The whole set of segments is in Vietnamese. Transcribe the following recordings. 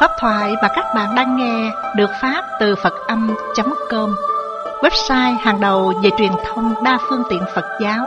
Pháp thoại mà các bạn đang nghe được phát từ Phật-âm.com, website hàng đầu về truyền thông đa phương tiện Phật giáo.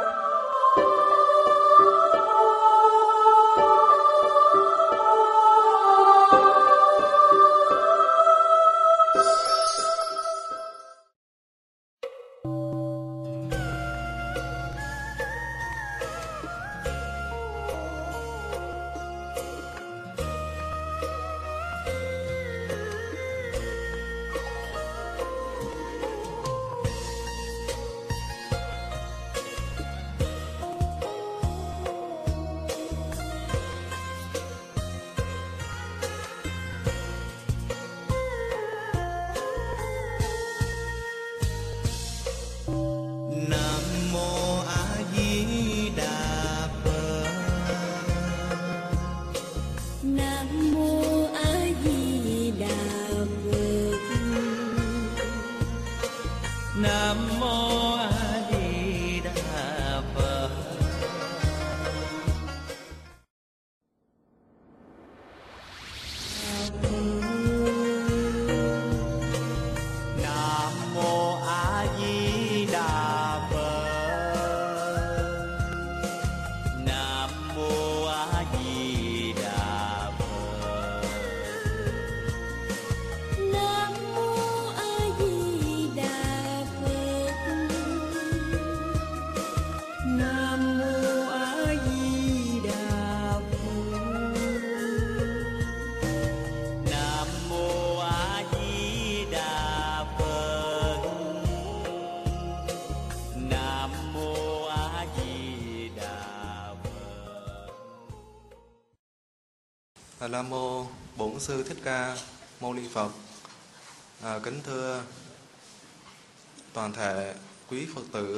Nam mô Bổn Sư Thích Ca Mâu Ni Phật. Kính thưa toàn thể quý Phật tử,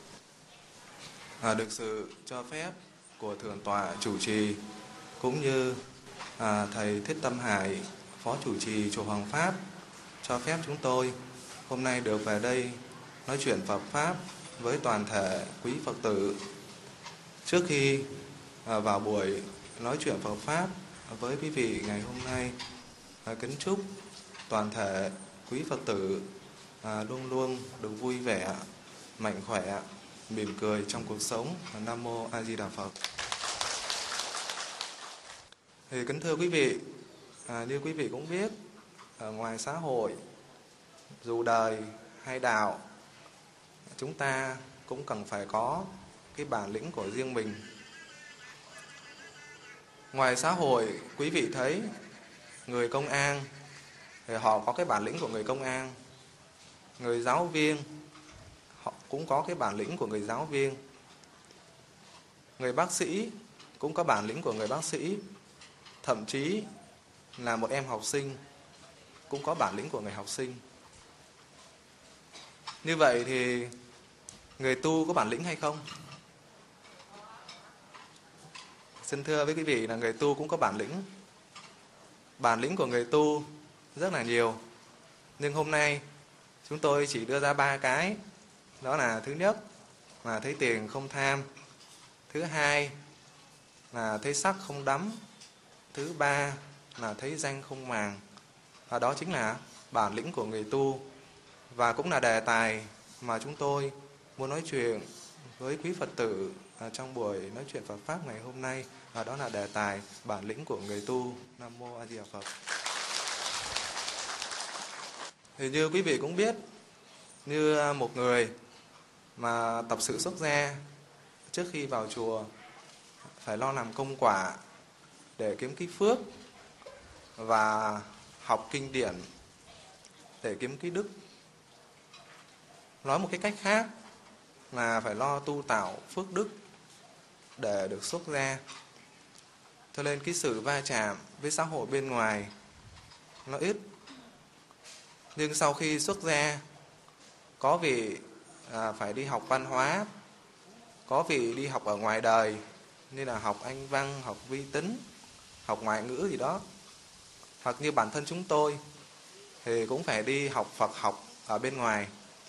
được sự cho phép của Thượng tọa chủ trì cũng như thầy Thích Tâm Hải, phó chủ trì chùa Hoàng Pháp, cho phép chúng tôi hôm nay được về đây nói chuyện Phật pháp với toàn thể quý Phật tử. Trước khi vào buổi nói chuyện Phật pháp với quý vị ngày hôm nay, kính chúc toàn thể quý Phật tử luôn luôn được vui vẻ, mạnh khỏe, mỉm cười trong cuộc sống. Nam mô A Di Đà Phật. Thì kính thưa quý vị, như quý vị cũng biết, ngoài xã hội, dù đời hay đạo, chúng ta cũng cần phải có cái bản lĩnh của riêng mình. Ngoài xã hội, quý vị thấy người công an thì họ có cái bản lĩnh của người công an, người giáo viên họ cũng có cái bản lĩnh của người giáo viên, người bác sĩ cũng có bản lĩnh của người bác sĩ, thậm chí là một em học sinh cũng có bản lĩnh của người học sinh. Như vậy thì người tu có bản lĩnh hay không? Xin thưa với quý vị là người tu cũng có bản lĩnh. Bản lĩnh của người tu rất là nhiều. Nhưng hôm nay chúng tôi chỉ đưa ra 3 cái. Đó là thứ nhất là thấy tiền không tham, thứ hai là thấy sắc không đắm, thứ ba là thấy danh không màng. Và đó chính là bản lĩnh của người tu. Và cũng là đề tài mà chúng tôi muốn nói chuyện với quý Phật tử trong buổi nói chuyện Phật pháp ngày hôm nay. Và đó là đề tài bản lĩnh của người tu. Nam mô A Di Đà Phật. Thì như quý vị cũng biết, như một người mà tập sự xuất gia, trước khi vào chùa phải lo làm công quả để kiếm cái phước và học kinh điển để kiếm cái đức. Nói một cái cách khác là phải lo tu tạo phước đức để được xuất gia. Cho nên cái sự va chạm với xã hội bên ngoài nó ít. Nhưng sau khi xuất gia, có vị phải đi học văn hóa, có vị đi học ở ngoài đời, như là học Anh văn, học vi tính, học ngoại ngữ gì đó. Hoặc như bản thân chúng tôi thì cũng phải đi học Phật học ở bên ngoài.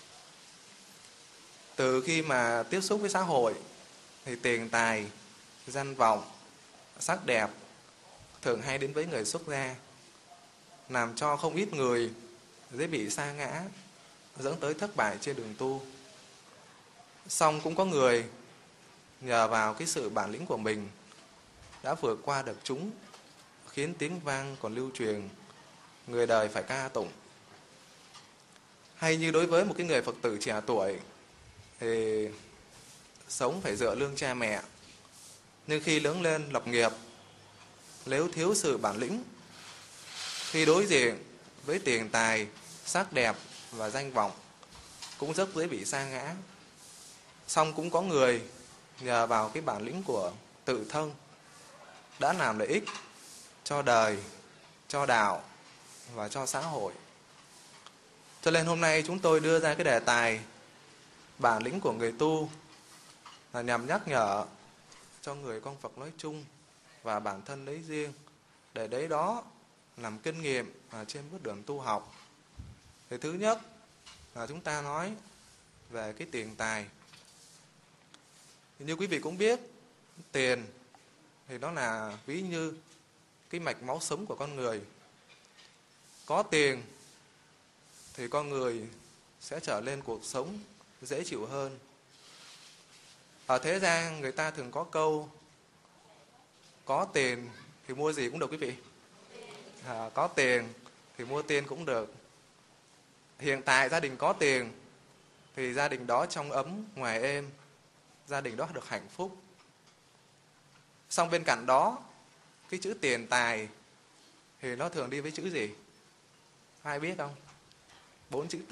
Từ khi mà tiếp xúc với xã hội thì tiền tài, danh vọng, sắc đẹp thường hay đến với người xuất gia. làm cho không ít người dễ bị sa ngã, dẫn tới thất bại trên đường tu. Song cũng có người nhờ vào cái sự bản lĩnh của mình đã vượt qua được chúng, khiến tiếng vang còn lưu truyền, người đời phải ca tụng. Hay như đối với một cái người Phật tử trẻ tuổi thì sống phải dựa lưng cha mẹ, nhưng khi lớn lên lập nghiệp, nếu thiếu sự bản lĩnh, khi đối diện với tiền tài, sắc đẹp và danh vọng, cũng rất dễ bị sa ngã. Song cũng có người nhờ vào cái bản lĩnh của tự thân đã làm lợi ích cho đời, cho đạo và cho xã hội. Cho nên hôm nay chúng tôi đưa ra cái đề tài bản lĩnh của người tu là nhằm nhắc nhở cho người con Phật nói chung và bản thân lấy riêng, để đấy đó làm kinh nghiệm trên bước đường tu học. Thì thứ nhất là chúng ta nói về cái tiền tài. Như quý vị cũng biết, tiền thì đó là ví như cái mạch máu sống của con người. Có tiền thì con người sẽ trở lên cuộc sống dễ chịu hơn. Ở thế gian người ta thường có câu có tiền thì mua gì cũng được quý vị. Có tiền thì mua tiền cũng được. Hiện tại gia đình có tiền thì gia đình đó trong ấm ngoài êm, gia đình đó được hạnh phúc. Song bên cạnh đó, cái chữ tiền tài thì nó thường đi với chữ gì? Ai biết không? 4 chữ T.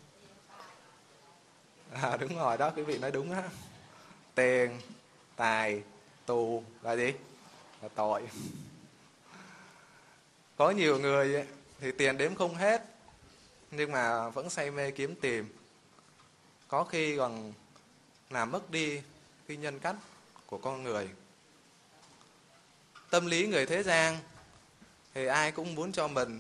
Đúng rồi đó, quý vị nói đúng á. Tiền, tài, tù là gì? Là tội. Có nhiều người thì tiền đếm không hết, nhưng mà vẫn say mê kiếm tìm. Có khi còn làm mất đi cái nhân cách của con người. Tâm lý người thế gian thì ai cũng muốn cho mình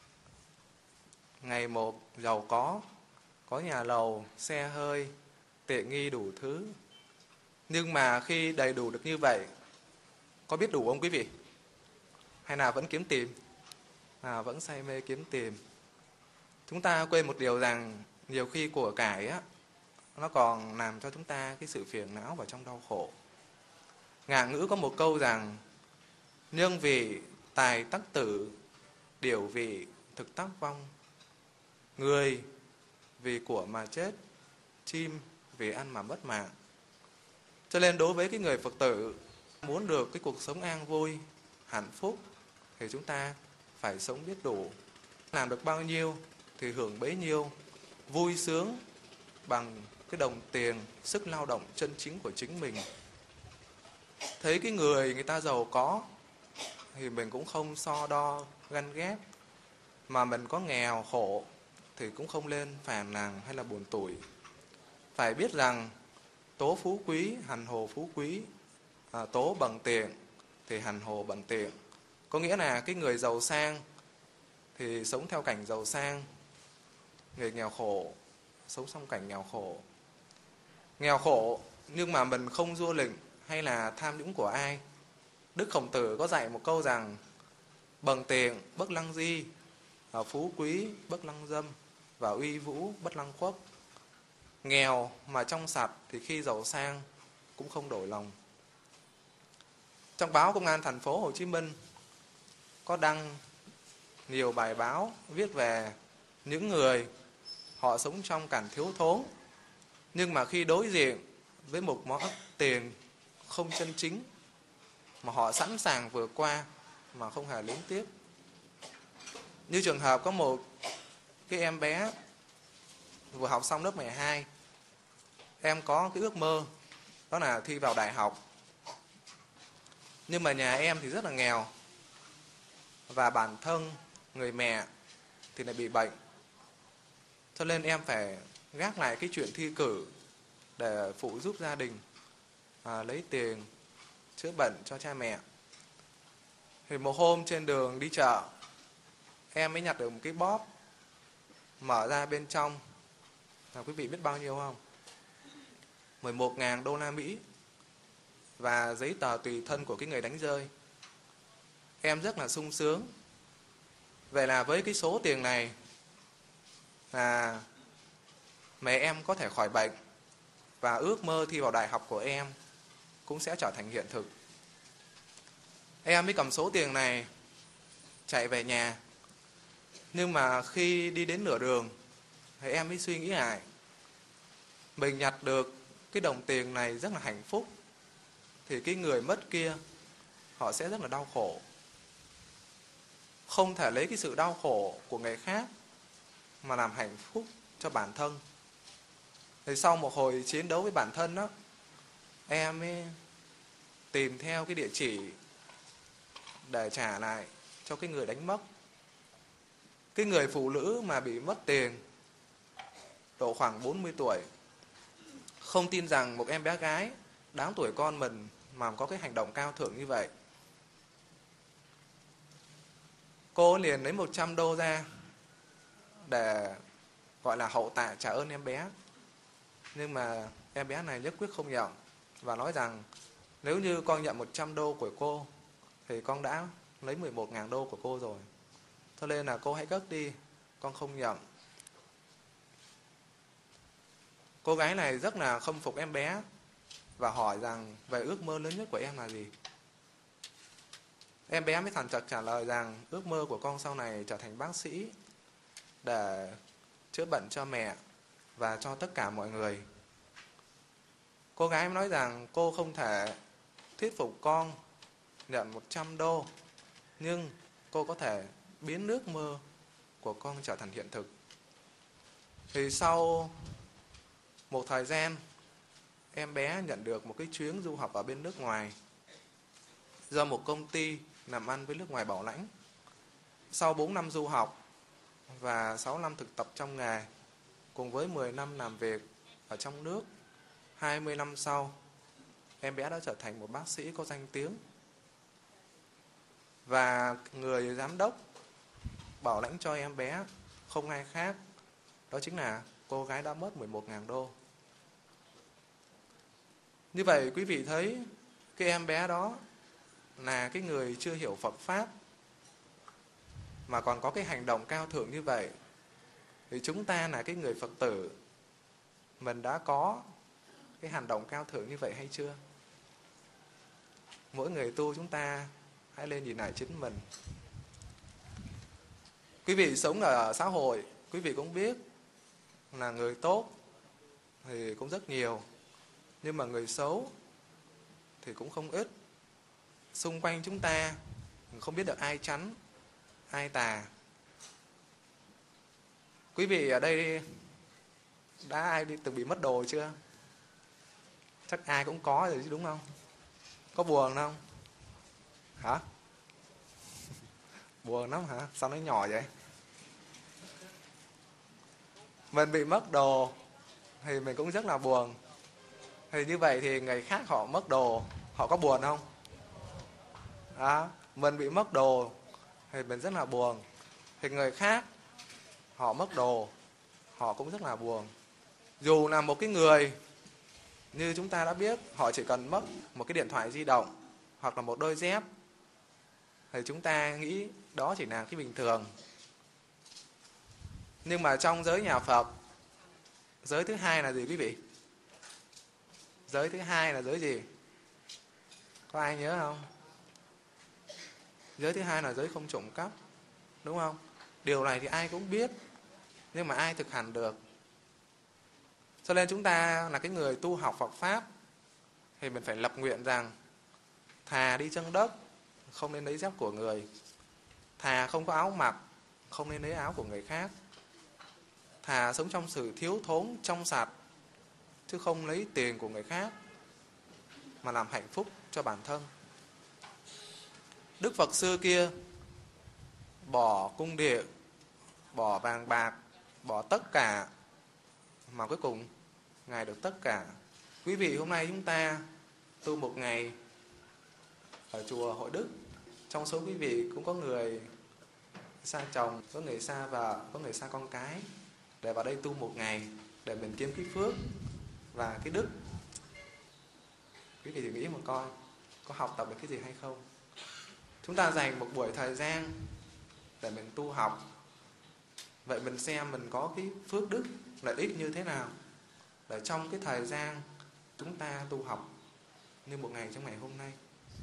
ngày một giàu có nhà lầu, xe hơi, tiện nghi đủ thứ. Nhưng mà khi đầy đủ được như vậy, có biết đủ không quý vị? Hay là vẫn kiếm tìm? Vẫn say mê kiếm tìm. Chúng ta quên một điều rằng nhiều khi của cải á, nó còn làm cho chúng ta cái sự phiền não và trong đau khổ. Ngạn ngữ có một câu rằng nhân vì tài tắc tử, điểu vì thực tắc vong. Người vì của mà chết, chim vì ăn mà mất mạng. Cho nên đối với cái người Phật tử muốn được cái cuộc sống an vui, hạnh phúc thì chúng ta phải sống biết đủ. Làm được bao nhiêu thì hưởng bấy nhiêu, vui sướng bằng cái đồng tiền, sức lao động chân chính của chính mình. Thấy cái người ta giàu có thì mình cũng không so đo, ganh ghét. Mà mình có nghèo, khổ thì cũng không lên phàn nàn hay là buồn tủi. Phải biết rằng tố phú quý, hành hồ phú quý, tố bằng tiền thì hành hồ bằng tiền. Có nghĩa là cái người giàu sang thì sống theo cảnh giàu sang, người nghèo khổ sống trong cảnh nghèo khổ. Nghèo khổ nhưng mà mình không du lịch hay là tham nhũng của ai. Đức Khổng Tử có dạy một câu rằng bằng tiền bất lăng di, phú quý bất lăng dâm, và uy vũ bất lăng khuất. Nghèo mà trong sạch thì khi giàu sang cũng không đổi lòng. Trong báo Công an thành phố Hồ Chí Minh có đăng nhiều bài báo viết về những người họ sống trong cảnh thiếu thốn, nhưng mà khi đối diện với một món tiền không chân chính mà họ sẵn sàng vượt qua mà không hề luyến tiếc. Như trường hợp có một cái em bé vừa học xong lớp 12. Em có cái ước mơ đó là thi vào đại học. Nhưng mà nhà em thì rất là nghèo, và bản thân người mẹ thì lại bị bệnh. Cho nên em phải gác lại cái chuyện thi cử để phụ giúp gia đình lấy tiền chữa bệnh cho cha mẹ. Thì một hôm trên đường đi chợ, em mới nhặt được một cái bóp, mở ra bên trong quý vị biết bao nhiêu không? 11.000 đô la Mỹ và giấy tờ tùy thân của cái người đánh rơi. Em rất là sung sướng Vậy là với cái số tiền này là mẹ em có thể khỏi bệnh và ước mơ thi vào đại học của em cũng sẽ trở thành hiện thực. Em mới cầm số tiền này chạy về nhà. Nhưng mà khi đi đến nửa đường thì em mới suy nghĩ lại, mình nhặt được cái đồng tiền này rất là hạnh phúc, thì cái người mất kia họ sẽ rất là đau khổ. Không thể lấy cái sự đau khổ của người khác mà làm hạnh phúc cho bản thân. Thì sau một hồi chiến đấu với bản thân đó, em ấy tìm theo cái địa chỉ để trả lại cho cái người đánh mất. Cái người phụ nữ mà bị mất tiền độ khoảng 40 tuổi không tin rằng một em bé gái đáng tuổi con mình mà có cái hành động cao thượng như vậy. Cô liền lấy 100 đô ra để gọi là hậu tạ trả ơn em bé. Nhưng mà em bé này nhất quyết không nhận và nói rằng nếu như con nhận 100 đô của cô thì con đã lấy 11.000 đô của cô rồi. Cho nên là cô hãy cất đi, con không nhận. Cô gái này rất là khâm phục em bé và hỏi rằng về ước mơ lớn nhất của em là gì. Em bé mới thẳng thắn trả lời rằng ước mơ của con sau này trở thành bác sĩ để chữa bệnh cho mẹ và cho tất cả mọi người. Cô gái mới nói rằng cô không thể thuyết phục con nhận 100 đô, nhưng cô có thể biến ước mơ của con trở thành hiện thực. Thì sau một thời gian, em bé nhận được một cái chuyến du học ở bên nước ngoài do một công ty làm ăn với nước ngoài bảo lãnh. Sau 4 năm du học và 6 năm thực tập trong nghề, cùng với 10 năm làm việc ở trong nước, 20 năm sau, em bé đã trở thành một bác sĩ có danh tiếng. Và người giám đốc bảo lãnh cho em bé không ai khác, đó chính là cô gái đã mất 11.000 đô. Như vậy quý vị thấy cái em bé đó là cái người chưa hiểu Phật Pháp mà còn có cái hành động cao thượng như vậy. Thì chúng ta là cái người Phật tử, mình đã có cái hành động cao thượng như vậy hay chưa? Mỗi người tu chúng ta hãy lên nhìn lại chính mình. Quý vị sống ở xã hội, quý vị cũng biết là người tốt thì cũng rất nhiều, nhưng mà người xấu thì cũng không ít. Xung quanh chúng ta không biết được ai chắn, ai tà. Quý vị ở đây đã ai từng bị mất đồ chưa? Chắc ai cũng có rồi chứ đúng không? Có buồn không? Hả? Buồn lắm hả? Sao nó nhỏ vậy? Mình bị mất đồ thì mình cũng rất là buồn. Thì như vậy thì người khác họ mất đồ, họ có buồn không? Mình bị mất đồ thì mình rất là buồn. Thì người khác họ mất đồ, họ cũng rất là buồn. Dù là một cái người như chúng ta đã biết, họ chỉ cần mất một cái điện thoại di động hoặc là một đôi dép thì chúng ta nghĩ đó chỉ là cái bình thường. Nhưng mà trong giới nhà Phật, giới thứ hai là gì quý vị? Giới thứ hai là giới gì? Có ai nhớ không? Giới thứ hai là giới không trộm cắp, đúng không? Điều này thì ai cũng biết, nhưng mà ai thực hành được? Cho nên chúng ta là cái người tu học Phật Pháp thì mình phải lập nguyện rằng thà đi chân đất, không nên lấy dép của người. Thà không có áo mặc, không nên lấy áo của người khác. Thà sống trong sự thiếu thốn, trong sạch, chứ không lấy tiền của người khác mà làm hạnh phúc cho bản thân. Đức Phật xưa kia bỏ cung điện, bỏ vàng bạc, bỏ tất cả mà cuối cùng Ngài được tất cả. Quý vị hôm nay chúng ta tu một ngày ở chùa Hội Đức, trong số quý vị cũng có người xa chồng, có người xa vợ, có người xa con cái, để vào đây tu một ngày để mình kiếm cái phước và cái đức. Quý vị thử nghĩ một coi, có học tập được cái gì hay không? Chúng ta dành một buổi thời gian để mình tu học. Vậy mình xem mình có cái phước đức, lợi ích như thế nào để trong cái thời gian chúng ta tu học như một ngày trong ngày hôm nay.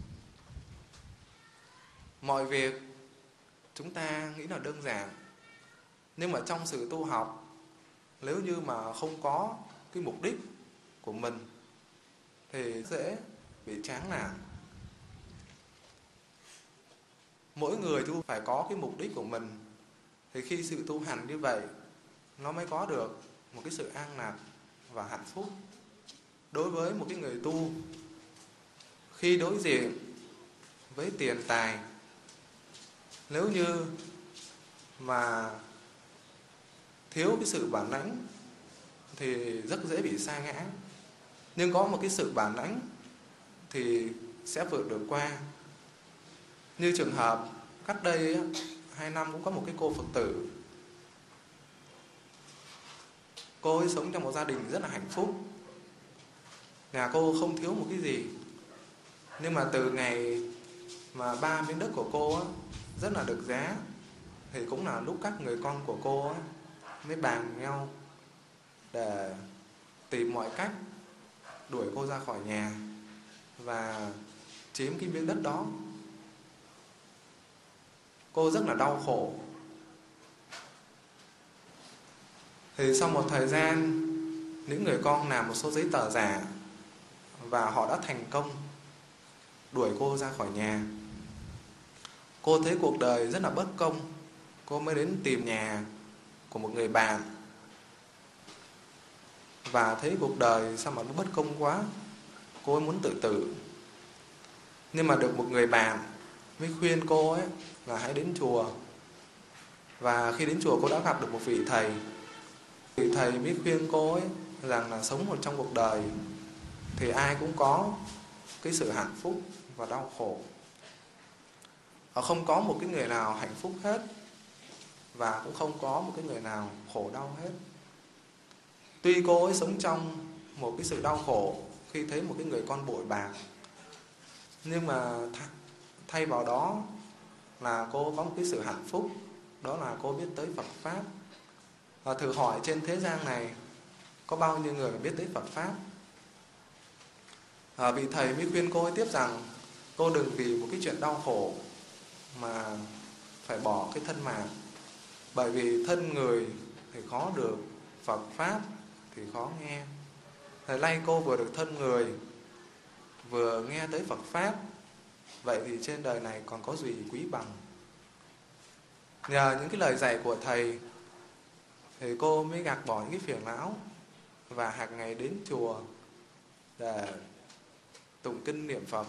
Mọi việc chúng ta nghĩ là đơn giản, nhưng mà trong sự tu học, nếu như mà không có cái mục đích của mình thì dễ bị chán nản. Mỗi người tu phải có cái mục đích của mình, thì khi sự tu hành như vậy nó mới có được một cái sự an lạc và hạnh phúc. Đối với một cái người tu, khi đối diện với tiền tài, nếu như mà thiếu cái sự bản lãnh thì rất dễ bị sa ngã. Nhưng có một cái sự bản lãnh thì sẽ vượt được qua. Như trường hợp cách đây 2 năm cũng có một cái cô Phật tử. Cô ấy sống trong một gia đình rất là hạnh phúc. Nhà cô không thiếu một cái gì. Nhưng mà từ ngày mà 3 miếng đất của cô rất là được giá, thì cũng là lúc các người con của cô mới bàn nhau để tìm mọi cách đuổi cô ra khỏi nhà và chiếm cái miếng đất đó. Cô rất là đau khổ. Thì sau một thời gian, những người con làm một số giấy tờ giả và họ đã thành công đuổi cô ra khỏi nhà. Cô thấy cuộc đời rất là bất công. Cô mới đến tìm nhà của một người bạn và thấy cuộc đời sao mà nó bất công quá. Cô ấy muốn tự tử. Nhưng mà được một người bạn mới khuyên cô ấy là hãy đến chùa. Và khi đến chùa cô đã gặp được một vị thầy. Vị thầy mới khuyên cô ấy rằng là sống trong cuộc đời thì ai cũng có cái sự hạnh phúc và đau khổ. Không có một cái người nào hạnh phúc hết, và cũng không có một cái người nào khổ đau hết. Tuy cô ấy sống trong một cái sự đau khổ khi thấy một cái người con bội bạc, nhưng mà thay vào đó là cô có một cái sự hạnh phúc. Đó là cô biết tới Phật Pháp. Và thử hỏi trên thế gian này có bao nhiêu người biết tới Phật Pháp? Vị thầy mới khuyên cô ấy tiếp rằng cô đừng vì một cái chuyện đau khổ mà phải bỏ cái thân mạng. Bởi vì thân người thì khó được, Phật Pháp thì khó nghe. Thời nay cô vừa được thân người, vừa nghe tới Phật Pháp, vậy thì trên đời này còn có gì quý bằng. Nhờ những cái lời dạy của thầy thì cô mới gạt bỏ những cái phiền não và hàng ngày đến chùa để tụng kinh niệm Phật.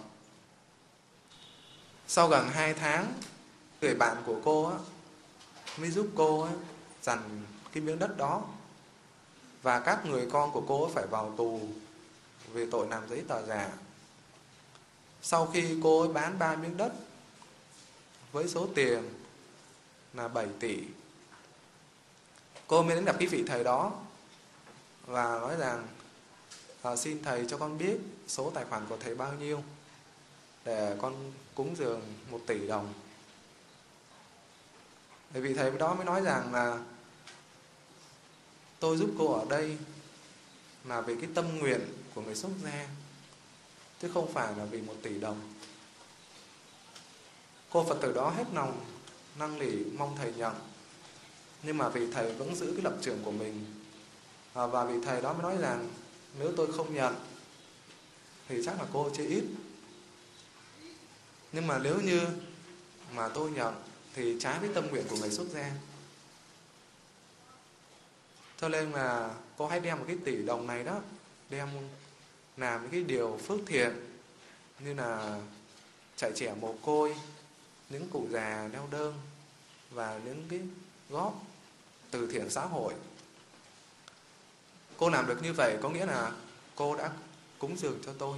Sau gần 2 tháng, người bạn của cô mới giúp cô giành cái miếng đất đó. Và các người con của cô phải vào tù vì tội làm giấy tờ giả. Sau khi cô ấy bán 3 miếng đất với số tiền là 7 tỷ, cô mới đến gặp cái vị thầy đó và nói rằng xin thầy cho con biết số tài khoản của thầy bao nhiêu để con cúng dường 1 tỷ đồng. Thì vị thầy đó mới nói rằng là tôi giúp cô ở đây là vì cái tâm nguyện của người xuất gia, chứ không phải là vì 1 tỷ đồng. Cô Phật tử đó hết lòng năn nỉ mong thầy nhận, nhưng mà vị thầy vẫn giữ cái lập trường của mình. Và vị thầy đó mới nói rằng nếu tôi không nhận thì chắc là cô chơi ít, nhưng mà nếu như mà tôi nhận thì trái với tâm nguyện của người xuất gia. Cho nên là cô hãy đem 1 cái tỷ đồng này đó, đem làm những cái điều phước thiện, như là chạy trẻ mồ côi, những cụ già neo đơn, và những cái góp từ thiện xã hội. Cô làm được như vậy có nghĩa là cô đã cúng dường cho tôi.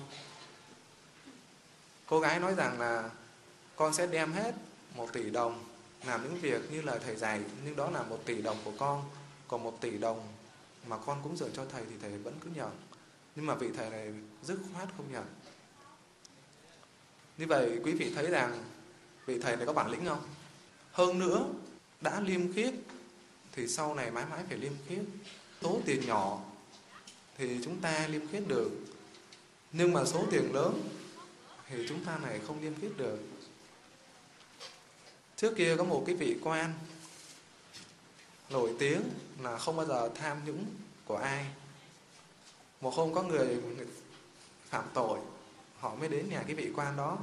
Cô gái nói rằng là con sẽ đem hết 1 tỷ đồng làm những việc như lời thầy dạy, nhưng đó là 1 tỷ đồng của con. Còn 1 tỷ đồng mà con cúng dường cho thầy thì thầy vẫn cứ nhận. Nhưng mà vị thầy này dứt khoát không nhận. Như vậy quý vị thấy rằng vị thầy này có bản lĩnh không? Hơn nữa, đã liêm khiết thì sau này mãi mãi phải liêm khiết. Số tiền nhỏ thì chúng ta liêm khiết được, nhưng mà số tiền lớn thì chúng ta này không liêm khiết được. Trước kia có một cái vị quan nổi tiếng là không bao giờ tham nhũng của ai. Một hôm có người phạm tội, họ mới đến nhà cái vị quan đó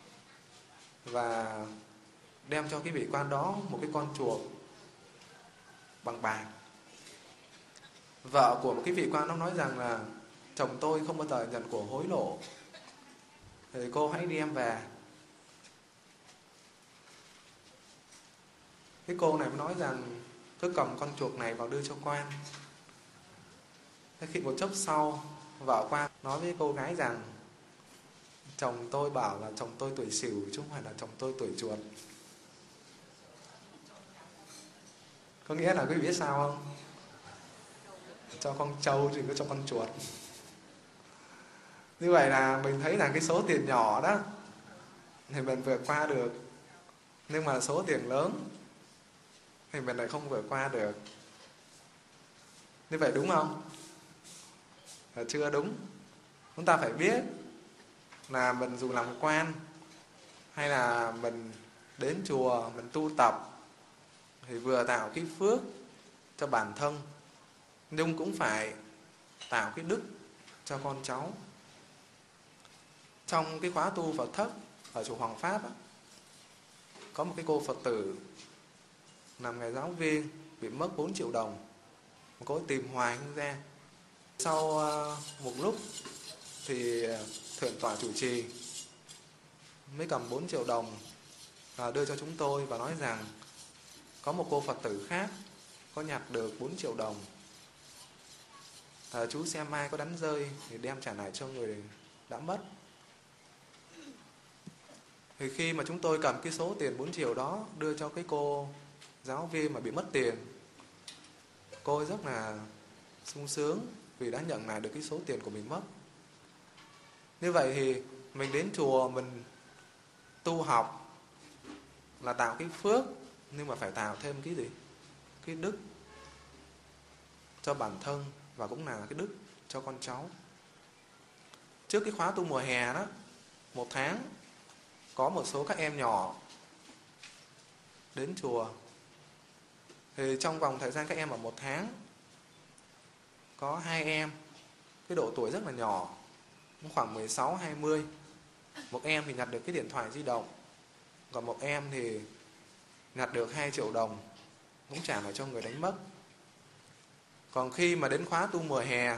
và đem cho cái vị quan đó một cái con chuột bằng bạc. Vợ của một cái vị quan đó nói rằng là chồng tôi không bao giờ nhận của hối lộ, thì cô hãy đem về. Cái cô này mới nói rằng cứ cầm con chuột này vào đưa cho quan. Thế khi một chốc sau, vợ quan nói với cô gái rằng chồng tôi bảo là chồng tôi tuổi Sửu chứ không phải là chồng tôi tuổi Chuột. Có nghĩa là quý vị biết sao không? Cho con trâu thì cứ cho con chuột. Như vậy là mình thấy là cái số tiền nhỏ đó thì mình vượt qua được, nhưng mà số tiền lớn thì mình lại không vượt qua được. Như vậy đúng không? Là chưa đúng. Chúng ta phải biết là mình dù làm quan hay là mình đến chùa mình tu tập thì vừa tạo cái phước cho bản thân, nhưng cũng phải tạo cái đức cho con cháu. Trong cái khóa tu Phật thất ở chùa Hoàng Pháp á, có một cái cô Phật tử làm nghề giáo viên bị mất 4 triệu đồng. Cô ấy tìm hoài không ra. Sau một lúc thì thượng tọa chủ trì mới cầm 4 triệu đồng đưa cho chúng tôi và nói rằng có một cô Phật tử khác có nhặt được 4 triệu đồng. Chú xem ai có đánh rơi thì đem trả lại cho người đã mất. Thì khi mà chúng tôi cầm cái số tiền 4 triệu đó đưa cho cái cô giáo viên mà bị mất tiền, cô ấy rất là sung sướng vì đã nhận lại được cái số tiền của mình mất. Như vậy thì mình đến chùa mình tu học là tạo cái phước, nhưng mà phải tạo thêm cái gì? Cái đức cho bản thân và cũng là cái đức cho con cháu. Trước cái khóa tu mùa hè đó, 1 tháng có một số các em nhỏ đến chùa. Thì trong vòng thời gian các em ở 1 tháng có 2 em, cái độ tuổi rất là nhỏ, khoảng 16-20. Một em thì nhặt được cái điện thoại di động, còn một em thì nhặt được 2 triệu đồng, cũng trả lại cho người đánh mất. Còn khi mà đến khóa tu mùa hè,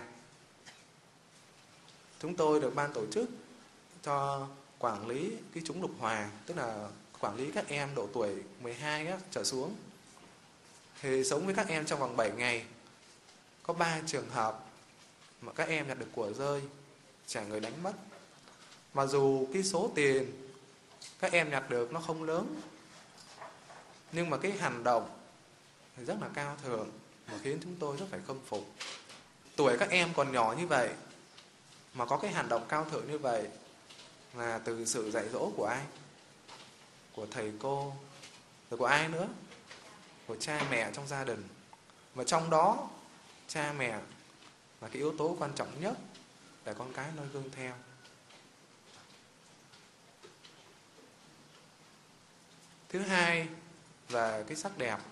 chúng tôi được ban tổ chức cho quản lý cái chúng lục hòa, tức là quản lý các em độ tuổi 12 á, trở xuống. Thì sống với các em trong vòng 7 ngày. Có 3 trường hợp mà các em nhặt được của rơi, trả người đánh mất. Mà dù cái số tiền các em nhặt được nó không lớn, nhưng mà cái hành động thì rất là cao thượng mà khiến chúng tôi rất phải khâm phục. Tuổi các em còn nhỏ như vậy mà có cái hành động cao thượng như vậy là từ sự dạy dỗ của ai? Của thầy cô, rồi của ai nữa? Của cha mẹ trong gia đình. Mà trong đó cha mẹ là cái yếu tố quan trọng nhất để con cái noi gương theo. Thứ hai là cái sắc đẹp.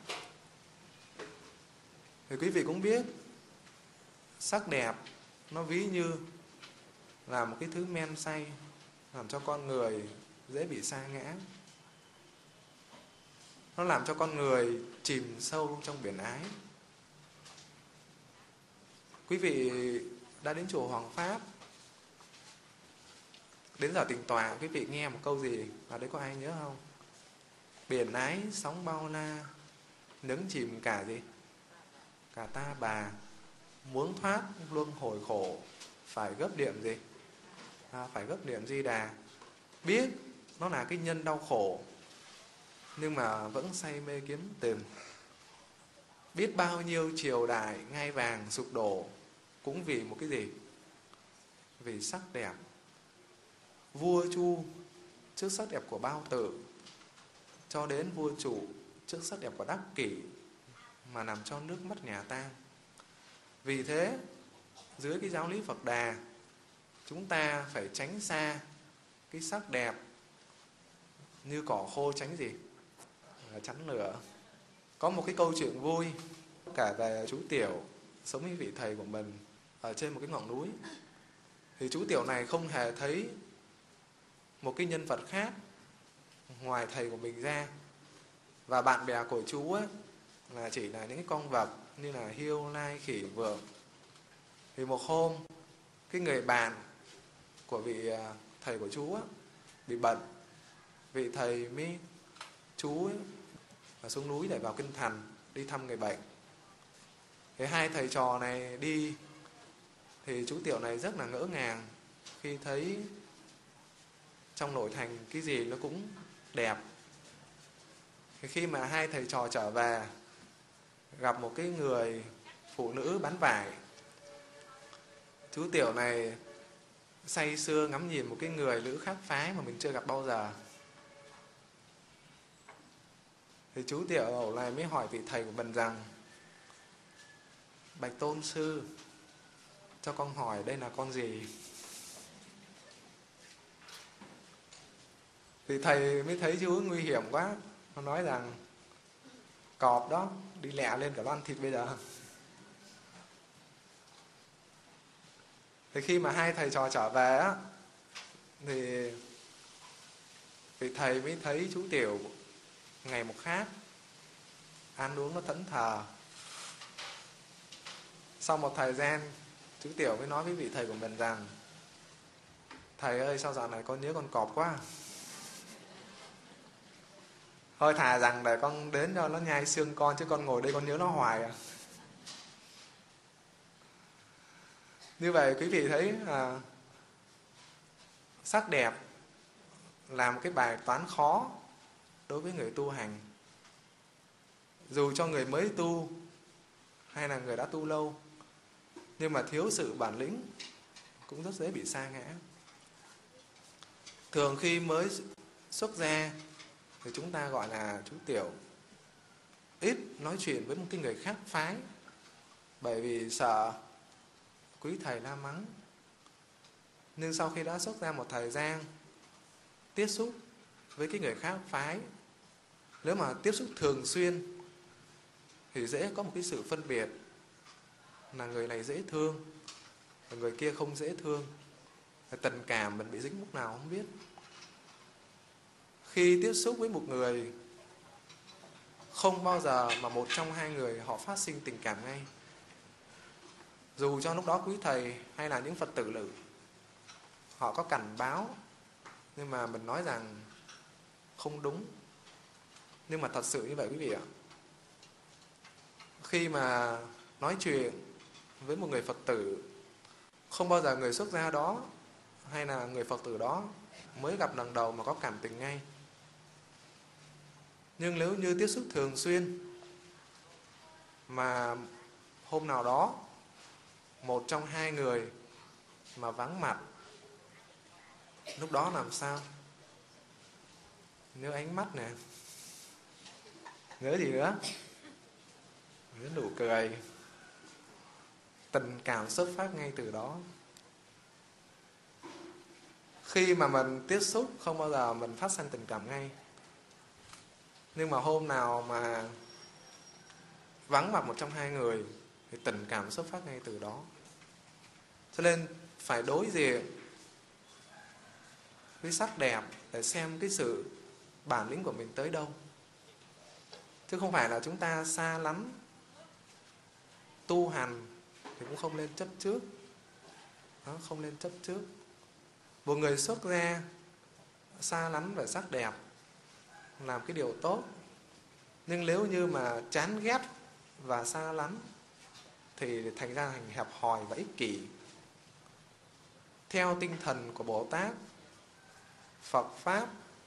Thì quý vị cũng biết, sắc đẹp nó ví như là một cái thứ men say làm cho con người dễ bị sa ngã. Nó làm cho con người chìm sâu trong biển ái. Quý vị đã đến chùa Hoàng Pháp, đến giờ tịnh tọa, quý vị nghe một câu gì ở đấy có ai nhớ không? Biển ái sóng bao la, nhấn chìm cả gì? Cả ta bà. Muốn thoát luân hồi khổ, phải gấp điểm gì? Phải gấp điểm Di Đà. Biết nó là cái nhân đau khổ, nhưng mà vẫn say mê kiếm tìm. Biết bao nhiêu triều đại ngai vàng sụp đổ cũng vì một cái gì? Vì sắc đẹp. Vua Chu trước sắc đẹp của Bao Tử, cho đến vua Chủ trước sắc đẹp của đắc kỷ mà nằm cho nước mất nhà tang. Vì thế, dưới cái giáo lý Phật Đà, chúng ta phải tránh xa cái sắc đẹp như cỏ khô tránh gì? Chắn lửa. Có một cái câu chuyện vui kể về chú Tiểu sống với vị thầy của mình ở trên một cái ngọn núi. Thì chú Tiểu này không hề thấy một cái nhân vật khác ngoài thầy của mình ra. Và bạn bè của chú ấy là chỉ là những cái con vật như là hươu, lai, khỉ, vượn. Thì một hôm, cái người bạn của vị thầy của chú ấy, bị bệnh. Vị thầy mới chú ấy, xuống núi để vào kinh thành đi thăm người bệnh. Thì hai thầy trò này đi, thì chú Tiểu này rất là ngỡ ngàng khi thấy trong nội thành cái gì nó cũng đẹp. Thì khi mà hai thầy trò trở về, gặp một cái người phụ nữ bán vải, chú Tiểu này say sưa ngắm nhìn một cái người nữ khác phái mà mình chưa gặp bao giờ. Thì chú Tiểu này mới hỏi vị thầy của mình rằng: bạch tôn sư, cho con hỏi đây là con gì? Thì thầy mới thấy chú nguy hiểm quá, nó nói rằng: cọp đó, đi lẹ lên cả ăn thịt bây giờ. Thì khi mà hai thầy trò trở về á, thì vị thầy mới thấy chú Tiểu ngày một khác, ăn uống nó thẫn thờ. Sau một thời gian, chú Tiểu mới nói với vị thầy của mình rằng: thầy ơi, sao dạo này con nhớ con cọp quá. Thôi thà rằng để con đến cho nó nhai xương con, chứ con ngồi đây con nhớ nó hoài à. Như vậy quý vị thấy sắc đẹp là một cái bài toán khó đối với người tu hành. Dù cho người mới tu hay là người đã tu lâu, nhưng mà thiếu sự bản lĩnh cũng rất dễ bị sa ngã. Thường khi mới xuất gia thì chúng ta gọi là chú Tiểu ít nói chuyện với một cái người khác phái, bởi vì sợ quý thầy la mắng. Nhưng sau khi đã xuất gia một thời gian, tiếp xúc với cái người khác phái, nếu mà tiếp xúc thường xuyên thì dễ có một cái sự phân biệt là người này dễ thương và người kia không dễ thương. Tình cảm mình bị dính lúc nào không biết. Khi tiếp xúc với một người, không bao giờ mà một trong hai người họ phát sinh tình cảm ngay. Dù cho lúc đó quý thầy hay là những Phật tử lự họ có cảnh báo, nhưng mà mình nói rằng không đúng. Nhưng mà thật sự như vậy quý vị ạ. Khi mà nói chuyện với một người Phật tử, không bao giờ người xuất gia đó hay là người Phật tử đó mới gặp lần đầu mà có cảm tình ngay. Nhưng nếu như tiếp xúc thường xuyên, mà hôm nào đó một trong hai người mà vắng mặt, lúc đó làm sao? Nhớ ánh mắt nè, nhớ gì nữa? Nhớ nụ cười. Tình cảm xuất phát ngay từ đó. Khi mà mình tiếp xúc, không bao giờ mình phát sinh tình cảm ngay. Nhưng mà hôm nào mà vắng mặt một trong hai người thì tình cảm xuất phát ngay từ đó. Cho nên phải đối diện với sắc đẹp để xem cái sự bản lĩnh của mình tới đâu. Chứ không phải là chúng ta xa lắm. Tu hành thì cũng không lên chấp trước. Đó, không lên chấp trước. Một người xuất gia xa lắm về sắc đẹp, làm cái điều tốt. Nhưng nếu như mà chán ghét và xa lắm thì thành ra thành hẹp hòi và ích kỷ. Theo tinh thần của Bồ Tát, Phật Pháp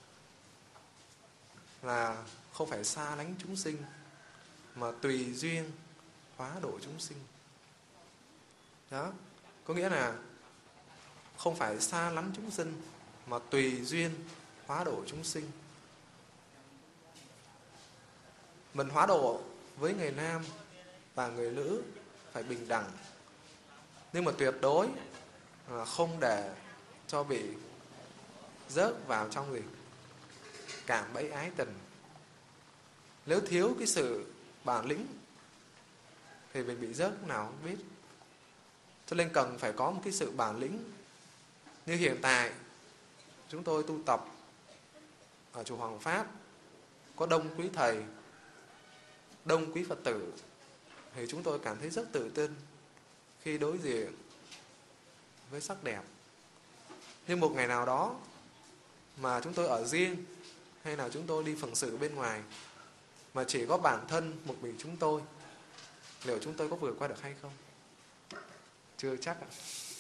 là không phải xa lánh chúng sinh, mà tùy duyên hóa độ chúng sinh. Đó, có nghĩa là không phải xa lắm chúng sinh, mà tùy duyên hóa độ chúng sinh. mình hóa độ với người nam và người nữ phải bình đẳng, nhưng mà tuyệt đối không để cho bị rớt vào trong gì cạm bẫy ái tình. Nếu thiếu cái sự bản lĩnh thì mình bị rớt lúc nào không biết. Cho nên cần phải có một cái sự bản lĩnh. Như hiện tại chúng tôi tu tập ở chùa Hoàng Pháp, có đông quý thầy, đông quý Phật tử, thì chúng tôi cảm thấy rất tự tin khi đối diện với sắc đẹp. Nhưng một ngày nào đó mà chúng tôi ở riêng, hay là chúng tôi đi phụng sự bên ngoài, mà chỉ có bản thân một mình chúng tôi, liệu chúng tôi có vượt qua được hay không? Chưa chắc ạ.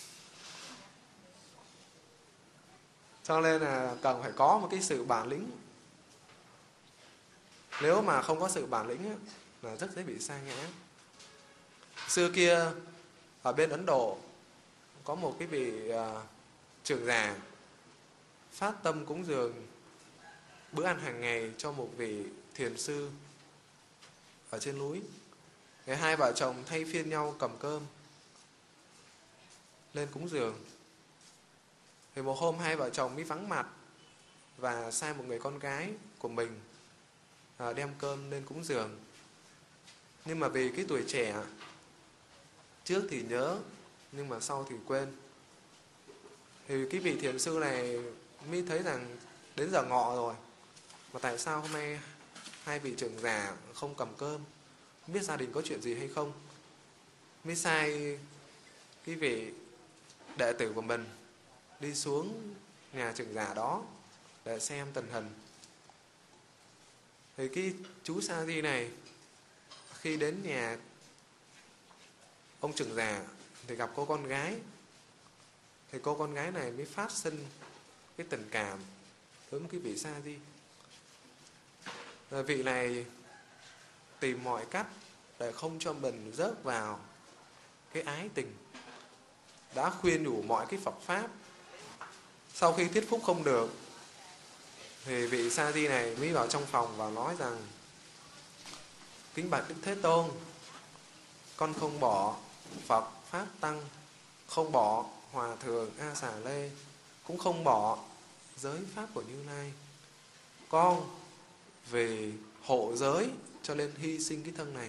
Cho nên là cần phải có một cái sự bản lĩnh. Nếu mà không có sự bản lĩnh là rất dễ bị sa ngã. Xưa kia ở bên Ấn Độ có một cái vị trưởng giả phát tâm cúng dường bữa ăn hàng ngày cho một vị thiền sư ở trên núi. Thì hai vợ chồng thay phiên nhau cầm cơm lên cúng dường. Thì một hôm hai vợ chồng mới vắng mặt và sai một người con gái của mình đem cơm lên cúng dường. Nhưng mà vì cái tuổi trẻ, trước thì nhớ nhưng mà sau thì quên, thì cái vị thiền sư này mới thấy rằng đến giờ ngọ rồi mà tại sao hôm nay hai vị trưởng giả không cầm cơm, không biết gia đình có chuyện gì hay không. Mới sai cái vị đệ tử của mình đi xuống nhà trưởng giả đó để xem tình hình. Thì cái chú Sa Di này khi đến nhà ông trưởng giả thì gặp cô con gái. Thì cô con gái này mới phát sinh cái tình cảm với cái vị Sa Di. Vị này tìm mọi cách để không cho mình rớt vào cái ái tình, đã khuyên nhủ mọi cái Phật pháp. Sau khi thuyết phục không được thì vị Sa Di này mới vào trong phòng và nói rằng: kính bạch Đức Thế Tôn, con không bỏ Phật Pháp Tăng, không bỏ Hòa Thượng A Xà Lê, cũng không bỏ giới Pháp của Như Lai. Con vì hộ giới cho nên hy sinh cái thân này.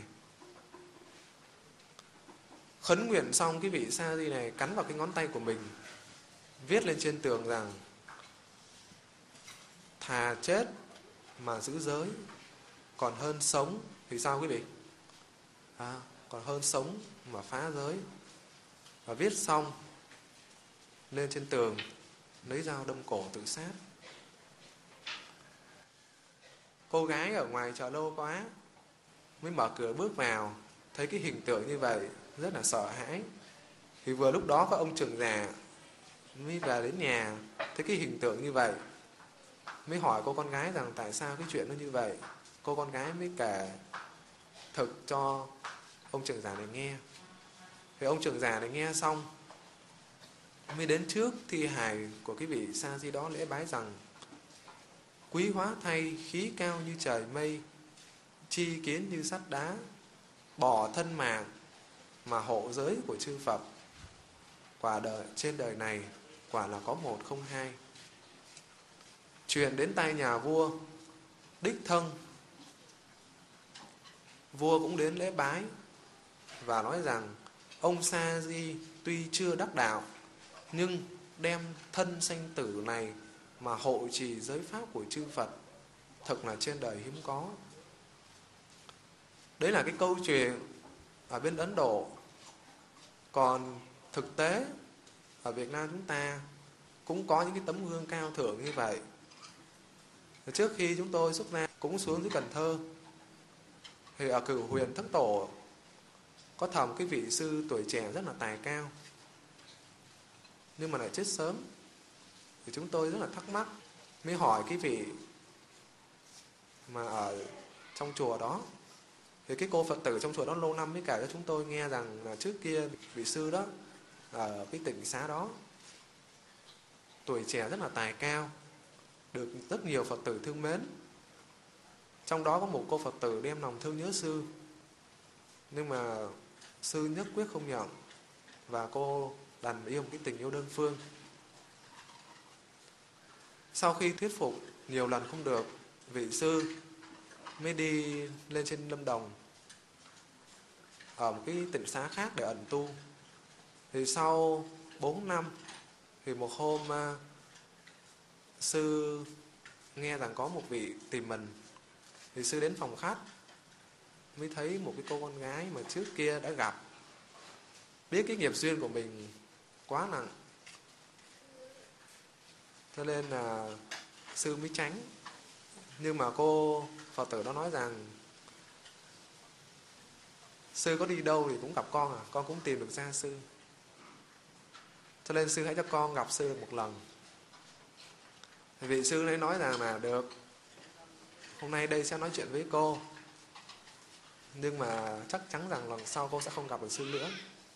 Khấn nguyện xong, cái vị Sa Di này cắn vào cái ngón tay của mình, viết lên trên tường rằng: thà chết mà giữ giới còn hơn sống. Thì sao quý vị? Còn hơn sống mà phá giới. Và viết xong lên trên tường, lấy dao đâm cổ tự sát. Cô gái ở ngoài chờ lâu quá mới mở cửa bước vào, thấy cái hình tượng như vậy rất là sợ hãi. Thì vừa lúc đó có ông trưởng giả mới về đến nhà, thấy cái hình tượng như vậy, mới hỏi cô con gái rằng tại sao cái chuyện nó như vậy. Cô con gái mới kể thực cho ông trưởng giả này nghe. Thì ông trưởng giả này nghe xong mới đến trước thi hài của cái vị Sa Di đó lễ bái rằng: quý hóa thay, khí cao như trời mây, chi kiến như sắt đá, bỏ thân mạng mà hộ giới của chư Phật. Quả đời trên đời này quả là có một không hai. Chuyện đến tay nhà vua, đích thân vua cũng đến lễ bái và nói rằng: ông Sa Di tuy chưa đắc đạo, nhưng đem thân sanh tử này mà hộ trì giới pháp của chư Phật, thật là trên đời hiếm có. Đấy là cái câu chuyện ở bên Ấn Độ. Còn thực tế ở Việt Nam chúng ta cũng có những cái tấm gương cao thượng như vậy. Trước khi chúng tôi xuất gia cũng xuống dưới Cần Thơ, thì ở Cửu Huyền Thất Tổ có thầm cái vị sư tuổi trẻ rất là tài cao, nhưng mà lại chết sớm. Thì chúng tôi rất là thắc mắc, mới hỏi cái vị mà ở trong chùa đó. Thì cái cô Phật tử trong chùa đó lâu năm mới kể cho chúng tôi nghe rằng là trước kia vị sư đó ở cái tỉnh xá đó, tuổi trẻ rất là tài cao, được rất nhiều Phật tử thương mến. Trong đó có một cô Phật tử đem lòng thương nhớ sư, nhưng mà sư nhất quyết không nhận, và cô đành yêu một cái tình yêu đơn phương. Sau khi thuyết phục nhiều lần không được, vị sư mới đi lên trên Lâm Đồng, ở một cái tịnh xá khác để ẩn tu. Thì sau 4 năm, thì một hôm sư nghe rằng có một vị tìm mình. Thì sư đến phòng khách, mới thấy một cái cô con gái mà trước kia đã gặp, biết cái nghiệp duyên của mình quá nặng, cho nên là sư mới tránh. Nhưng mà cô Phật tử đó nói rằng sư có đi đâu thì cũng gặp con con cũng tìm được ra sư, cho nên sư hãy cho con gặp sư được một lần. Thì vị sư ấy nói rằng là được, hôm nay đây sẽ nói chuyện với cô, nhưng mà chắc chắn rằng lần sau cô sẽ không gặp được sư nữa.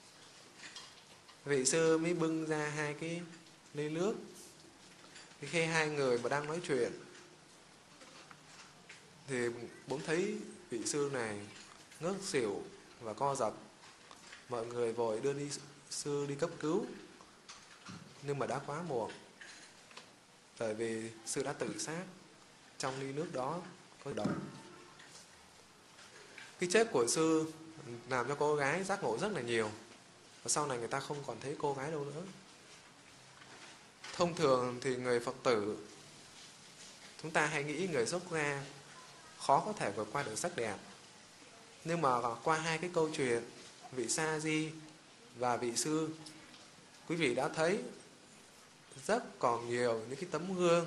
Vị sư mới bưng ra 2 cái ly nước. Thì khi 2 người mà đang nói chuyện, thì bỗng thấy vị sư này ngất xỉu và co giật. Mọi người vội đưa sư đi cấp cứu, nhưng mà đã quá muộn, bởi vì sư đã tự sát. Trong ly nước đó có độc. Cái chết của sư làm cho cô gái giác ngộ rất là nhiều, và sau này người ta không còn thấy cô gái đâu nữa. Thông thường thì người Phật tử, chúng ta hay nghĩ người xuất gia khó có thể vượt qua được sắc đẹp. Nhưng mà qua 2 cái câu chuyện, vị Sa Di và vị sư, quý vị đã thấy rất còn nhiều những cái tấm gương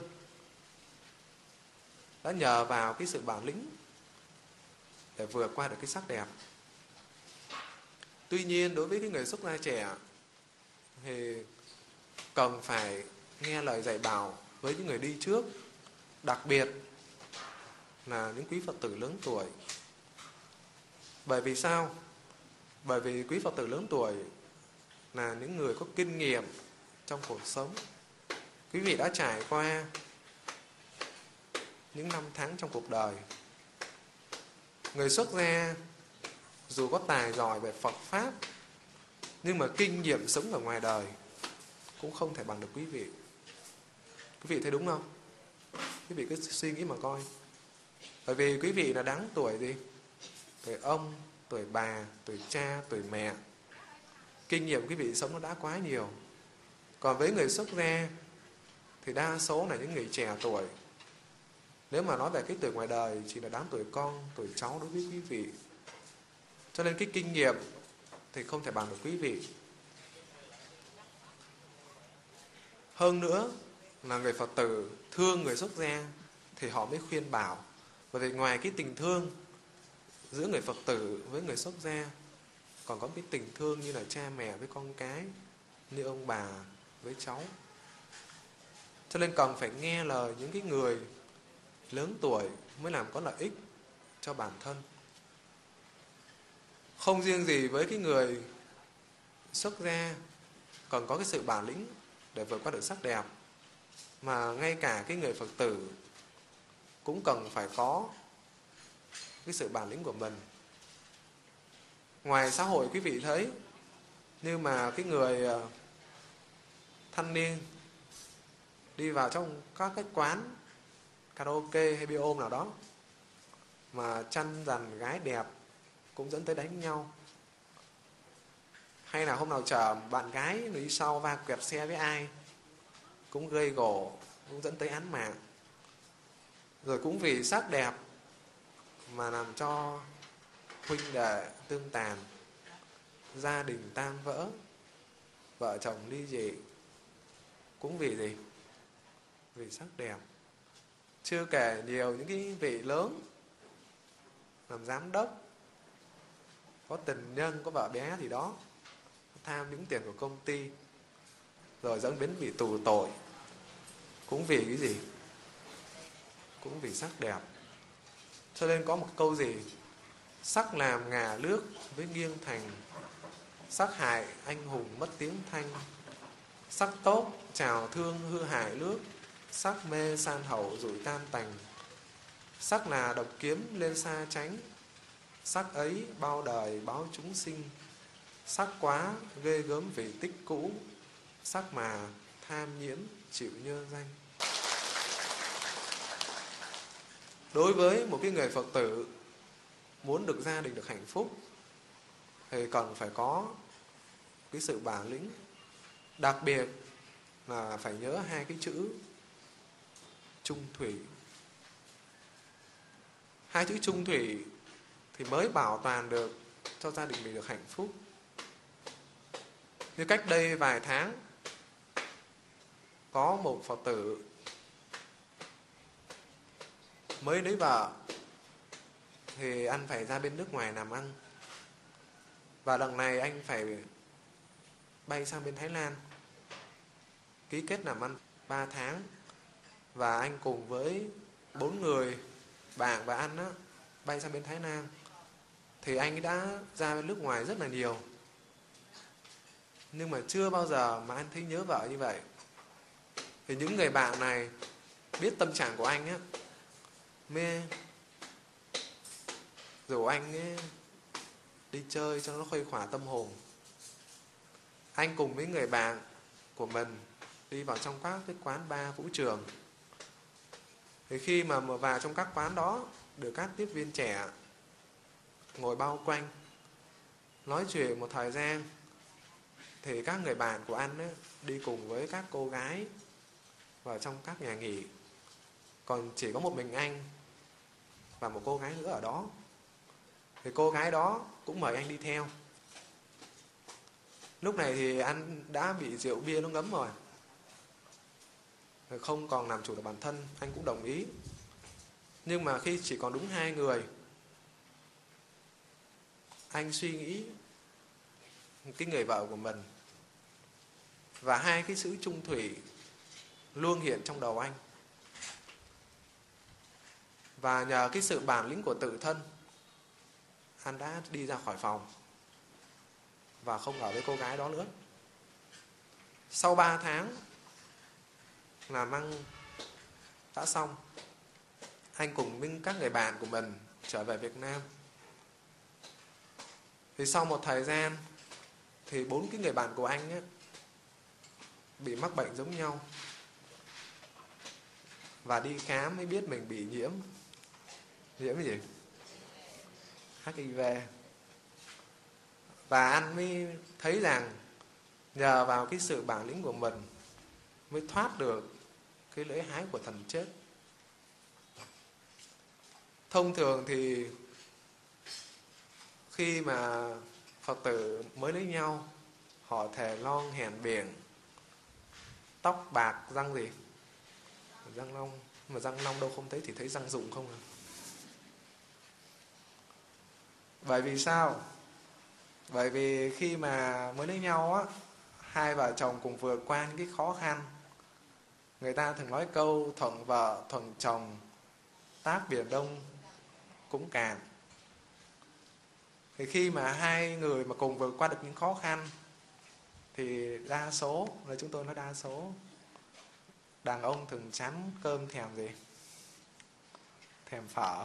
đã nhờ vào cái sự bản lĩnh để vượt qua được cái sắc đẹp. Tuy nhiên đối với cái người xuất gia trẻ thì cần phải nghe lời dạy bảo với những người đi trước, đặc biệt là những quý Phật tử lớn tuổi. Bởi vì sao? Bởi vì quý Phật tử lớn tuổi là những người có kinh nghiệm trong cuộc sống. Quý vị đã trải qua những năm tháng trong cuộc đời. Người xuất gia dù có tài giỏi về Phật Pháp, nhưng mà kinh nghiệm sống ở ngoài đời cũng không thể bằng được quý vị. Quý vị thấy đúng không? Quý vị cứ suy nghĩ mà coi. Bởi vì quý vị là đáng tuổi gì? Tuổi ông, tuổi bà, tuổi cha, tuổi mẹ. Kinh nghiệm quý vị sống nó đã quá nhiều. Còn với người xuất gia thì đa số là những người trẻ tuổi. Nếu mà nói về cái tuổi ngoài đời, chỉ là đám tuổi con, tuổi cháu đối với quý vị. Cho nên cái kinh nghiệm thì không thể bằng được quý vị. Hơn nữa là người Phật tử thương người xuất gia thì họ mới khuyên bảo. Bởi vì ngoài cái tình thương giữa người Phật tử với người xuất gia, còn có cái tình thương như là cha mẹ với con cái, như ông bà với cháu. Cho nên cần phải nghe lời những cái người lớn tuổi mới làm có lợi ích cho bản thân. Không riêng gì với cái người xuất gia còn có cái sự bản lĩnh để vượt qua được sắc đẹp, mà ngay cả cái người Phật tử cũng cần phải có cái sự bản lĩnh của mình. Ngoài xã hội quý vị thấy, nhưng mà cái người thanh niên đi vào trong các cái quán karaoke hay bia ôm nào đó mà tranh giành gái đẹp cũng dẫn tới đánh nhau. Hay là hôm nào chờ bạn gái đi sau va quẹt xe với ai cũng gây gổ, cũng dẫn tới án mạng. Rồi cũng vì sắc đẹp mà làm cho huynh đệ tương tàn, gia đình tan vỡ, vợ chồng ly dị. Cũng vì gì? Vì sắc đẹp. Chưa kể nhiều những cái vị lớn làm giám đốc, có tình nhân, có vợ bé gì đó, tham những tiền của công ty, rồi dẫn đến bị tù tội. Cũng vì cái gì? Cũng vì sắc đẹp. Cho nên có một câu gì? Sắc làm ngả nước với nghiêng thành, sắc hại anh hùng mất tiếng thanh. Sắc tốt trào thương hư hại nước, sắc mê san hậu rủi tan tành. Sắc là độc kiếm lên xa tránh, sắc ấy bao đời báo chúng sinh. Sắc quá ghê gớm vì tích cũ, sắc mà tham nhiễm chịu nhơ danh. Đối với một cái người Phật tử muốn được gia đình được hạnh phúc thì cần phải có cái sự bản lĩnh, đặc biệt là phải nhớ hai cái chữ chung thủy. Hai chữ chung thủy thì mới bảo toàn được cho gia đình mình được hạnh phúc. Như cách đây vài tháng, có một Phật tử mới lấy vợ thì anh phải ra bên nước ngoài làm ăn. Và lần này anh phải bay sang bên Thái Lan, ký kết làm ăn 3 tháng. Và anh cùng với 4 người bạn và anh bay sang bên Thái Lan. Thì anh đã ra bên nước ngoài rất là nhiều, nhưng mà chưa bao giờ mà anh thấy nhớ vợ như vậy. Thì những người bạn này biết tâm trạng của anh mới rủ anh đi chơi cho nó khuây khỏa tâm hồn. Anh cùng với người bạn của mình đi vào trong các cái quán bar vũ trường. Thì khi mà vào trong các quán đó, được các tiếp viên trẻ ngồi bao quanh nói chuyện một thời gian, thì các người bạn của anh đi cùng với các cô gái vào trong các nhà nghỉ. Còn chỉ có một mình anh và một cô gái nữa ở đó. Thì cô gái đó cũng mời anh đi theo. Lúc này thì anh đã bị rượu bia nó ngấm rồi, không còn làm chủ được bản thân. Anh cũng đồng ý. Nhưng mà khi chỉ còn đúng 2 người, anh suy nghĩ cái người vợ của mình, và hai cái chữ chung thủy luôn hiện trong đầu anh. Và nhờ cái sự bản lĩnh của tự thân, anh đã đi ra khỏi phòng và không ở với cô gái đó nữa. Sau 3 tháng làm ăn đã xong, anh cùng với các người bạn của mình trở về Việt Nam. Thì sau một thời gian thì 4 cái người bạn của anh bị mắc bệnh giống nhau, và đi khám mới biết mình bị nhiễm cái gì? HIV. Và anh mới thấy rằng nhờ vào cái sự bản lĩnh của mình mới thoát được cái lưỡi hái của thần chết. Thông thường thì khi mà Phật tử mới lấy nhau, họ thề lon hẹn biển, tóc bạc răng gì? Răng long. Mà răng long đâu không thấy, thì thấy răng rụng không à. Bởi vì sao? Bởi vì khi mà mới lấy nhau hai vợ chồng cùng vượt qua những cái khó khăn. Người ta thường nói câu thuận vợ thuận chồng, táp biển Đông cũng cạn. Thì khi mà hai người mà cùng vượt qua được những khó khăn, thì đa số, là chúng tôi nói đa số, đàn ông thường chán cơm thèm gì? Thèm phở.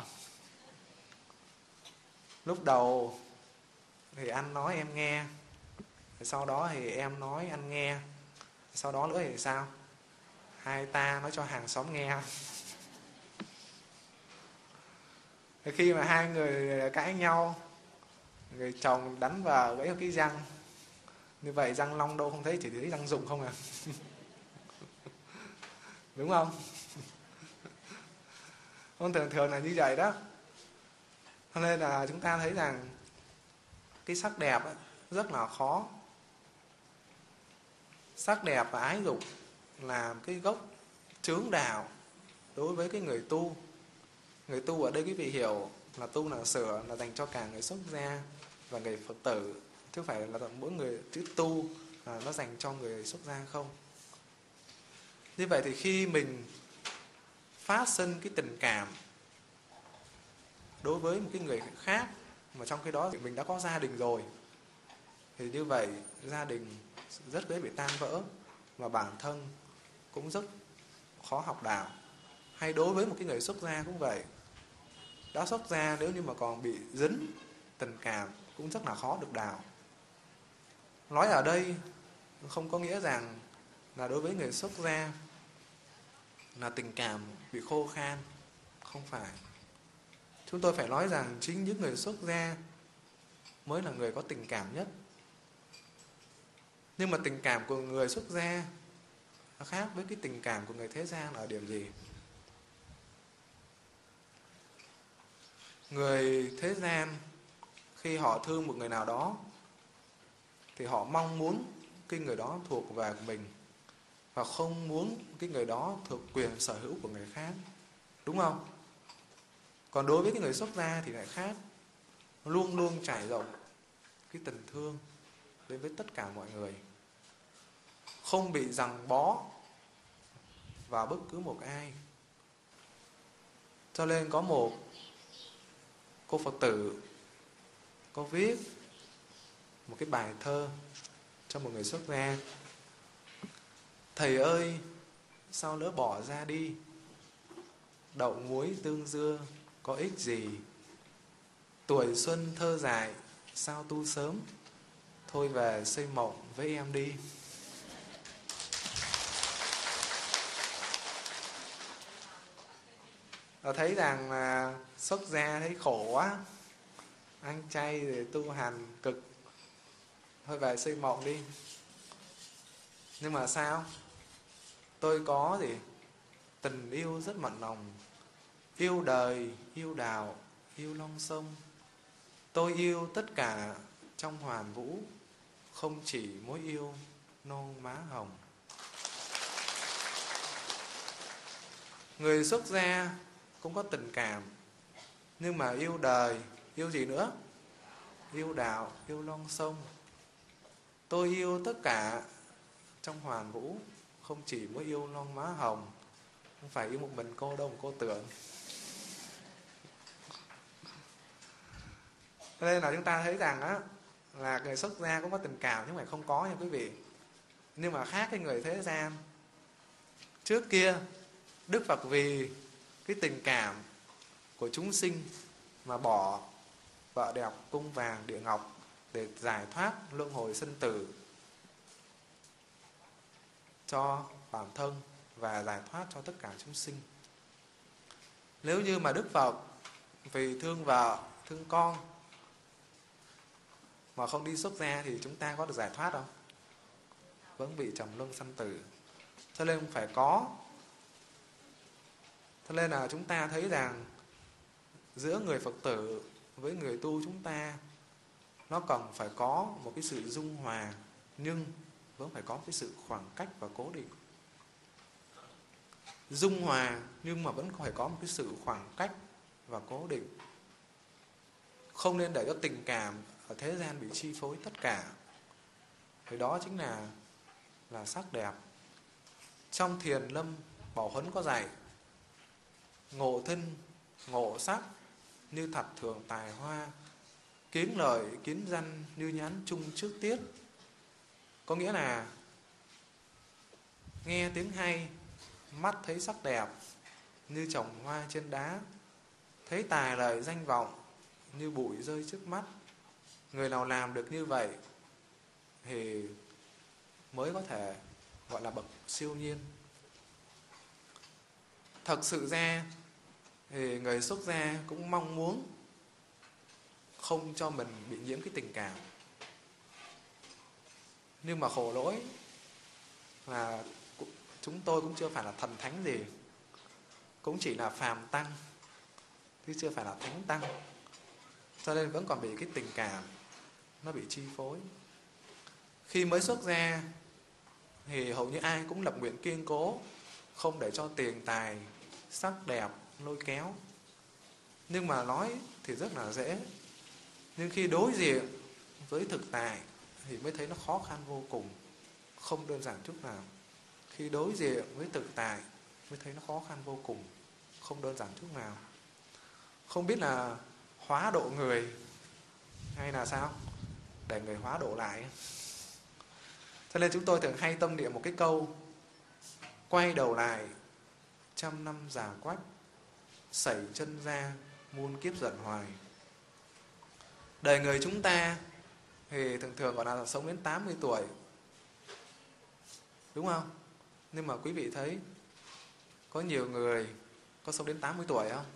Lúc đầu thì anh nói em nghe, sau đó thì em nói anh nghe, sau đó nữa thì sao? Hai ta nói cho hàng xóm nghe. Thì khi mà hai người cãi nhau, người chồng đánh vợ gãy cái răng, như vậy răng long đâu không thấy, chỉ thấy răng rụng không à. Đúng không? Không, thường là như vậy đó. Cho nên là chúng ta thấy rằng cái sắc đẹp rất là khó. Sắc đẹp và ái dục là cái gốc chướng đạo đối với cái người tu. Người tu ở đây quý vị hiểu là tu là sửa, là dành cho cả người xuất gia và người Phật tử, chứ không phải là mỗi người chữ tu là nó dành cho người xuất gia không. Như vậy thì khi mình phát sinh cái tình cảm đối với một cái người khác, mà trong khi đó thì mình đã có gia đình rồi, thì như vậy gia đình rất dễ bị tan vỡ, và bản thân cũng rất khó học đạo. Hay đối với một cái người xuất gia cũng vậy. đã xuất gia, nếu như mà còn bị dính tình cảm cũng rất là khó được đào. Nói ở đây không có nghĩa rằng là đối với người xuất gia là tình cảm bị khô khan, không phải. Chúng tôi phải nói rằng chính những người xuất gia mới là người có tình cảm nhất. Nhưng mà tình cảm của người xuất gia nó khác với cái tình cảm của người thế gian ở điểm gì? Người thế gian khi họ thương một người nào đó thì họ mong muốn cái người đó thuộc về mình và không muốn cái người đó thuộc quyền sở hữu của người khác. Đúng không? Còn đối với cái người xuất gia thì lại khác. Luôn luôn trải rộng cái tình thương đến với tất cả mọi người, không bị giằng bó vào bất cứ một ai. Cho nên có một cô Phật tử có viết một cái bài thơ cho một người xuất gia. Thầy ơi, sao lỡ bỏ ra đi, đậu muối tương dưa có ích gì. Tuổi xuân thơ dại, sao tu sớm, thôi về xây mộng với em đi. Tôi thấy rằng là xuất gia thấy khổ quá, ăn chay rồi tu hành cực, thôi về xây mộng đi. Nhưng mà sao? Tôi có gì? Tình yêu rất mặn nồng, yêu đời, yêu đạo, yêu long sông. Tôi yêu tất cả trong hoàn vũ, không chỉ mối yêu non má hồng. Người xuất gia cũng có tình cảm, nhưng mà yêu đời, yêu gì nữa? Yêu đạo, yêu long sông. Tôi yêu tất cả trong hoàn vũ, không chỉ mới yêu non má hồng. Không phải yêu một mình cô đâu, cô tưởng. Cho nên là chúng ta thấy rằng á, là người xuất gia cũng có tình cảm nhưng mà không có nha quý vị. Nhưng mà khác cái người thế gian. Trước kia Đức Phật vì cái tình cảm của chúng sinh mà bỏ vợ đẹp cung vàng địa ngọc để giải thoát luân hồi sinh tử cho bản thân và giải thoát cho tất cả chúng sinh. Nếu như mà Đức Phật vì thương vợ, thương con mà không đi xuất gia thì chúng ta có được giải thoát không? Vẫn bị trầm luân sanh tử. Cho nên phải có. Cho nên là chúng ta thấy rằng giữa người Phật tử với người tu chúng ta nó cần phải có một cái sự dung hòa, nhưng vẫn phải có cái sự khoảng cách và cố định. Dung hòa nhưng mà vẫn phải có một cái sự khoảng cách và cố định. Không nên để cho tình cảm ở thế gian bị chi phối tất cả. Thì đó chính là sắc đẹp. Trong Thiền Lâm Bảo Huấn có dạy: ngộ thinh, ngộ sắc, như thật thường tài hoa, kiến lợi, kiến danh, như nhán chung trước tiết. Có nghĩa là nghe tiếng hay, mắt thấy sắc đẹp, như trồng hoa trên đá, thấy tài lợi danh vọng, như bụi rơi trước mắt. Người nào làm được như vậy thì mới có thể gọi là bậc siêu nhiên. Thật sự ra thì người xuất gia cũng mong muốn không cho mình bị nhiễm cái tình cảm. Nhưng mà khổ lỗi là chúng tôi cũng chưa phải là thần thánh gì, cũng chỉ là phàm tăng chứ chưa phải là thánh tăng. Cho nên vẫn còn bị cái tình cảm nó bị chi phối. Khi mới xuất gia thì hầu như ai cũng lập nguyện kiên cố không để cho tiền tài, sắc đẹp lôi kéo. Nhưng mà nói thì rất là dễ, nhưng khi đối diện với thực tại thì mới thấy nó khó khăn vô cùng, không đơn giản chút nào. Khi đối diện với thực tại mới thấy nó khó khăn vô cùng, không đơn giản chút nào. Không biết là hóa độ người hay là sao, để người hóa độ lại. Cho nên chúng tôi thường hay tâm niệm một cái câu: quay đầu lại 100 năm già quách, sẩy chân ra muôn kiếp dần hoài. Đời người chúng ta thì thường thường gọi là sống đến 80 tuổi, đúng không? Nhưng mà quý vị thấy có nhiều người có sống đến 80 tuổi không?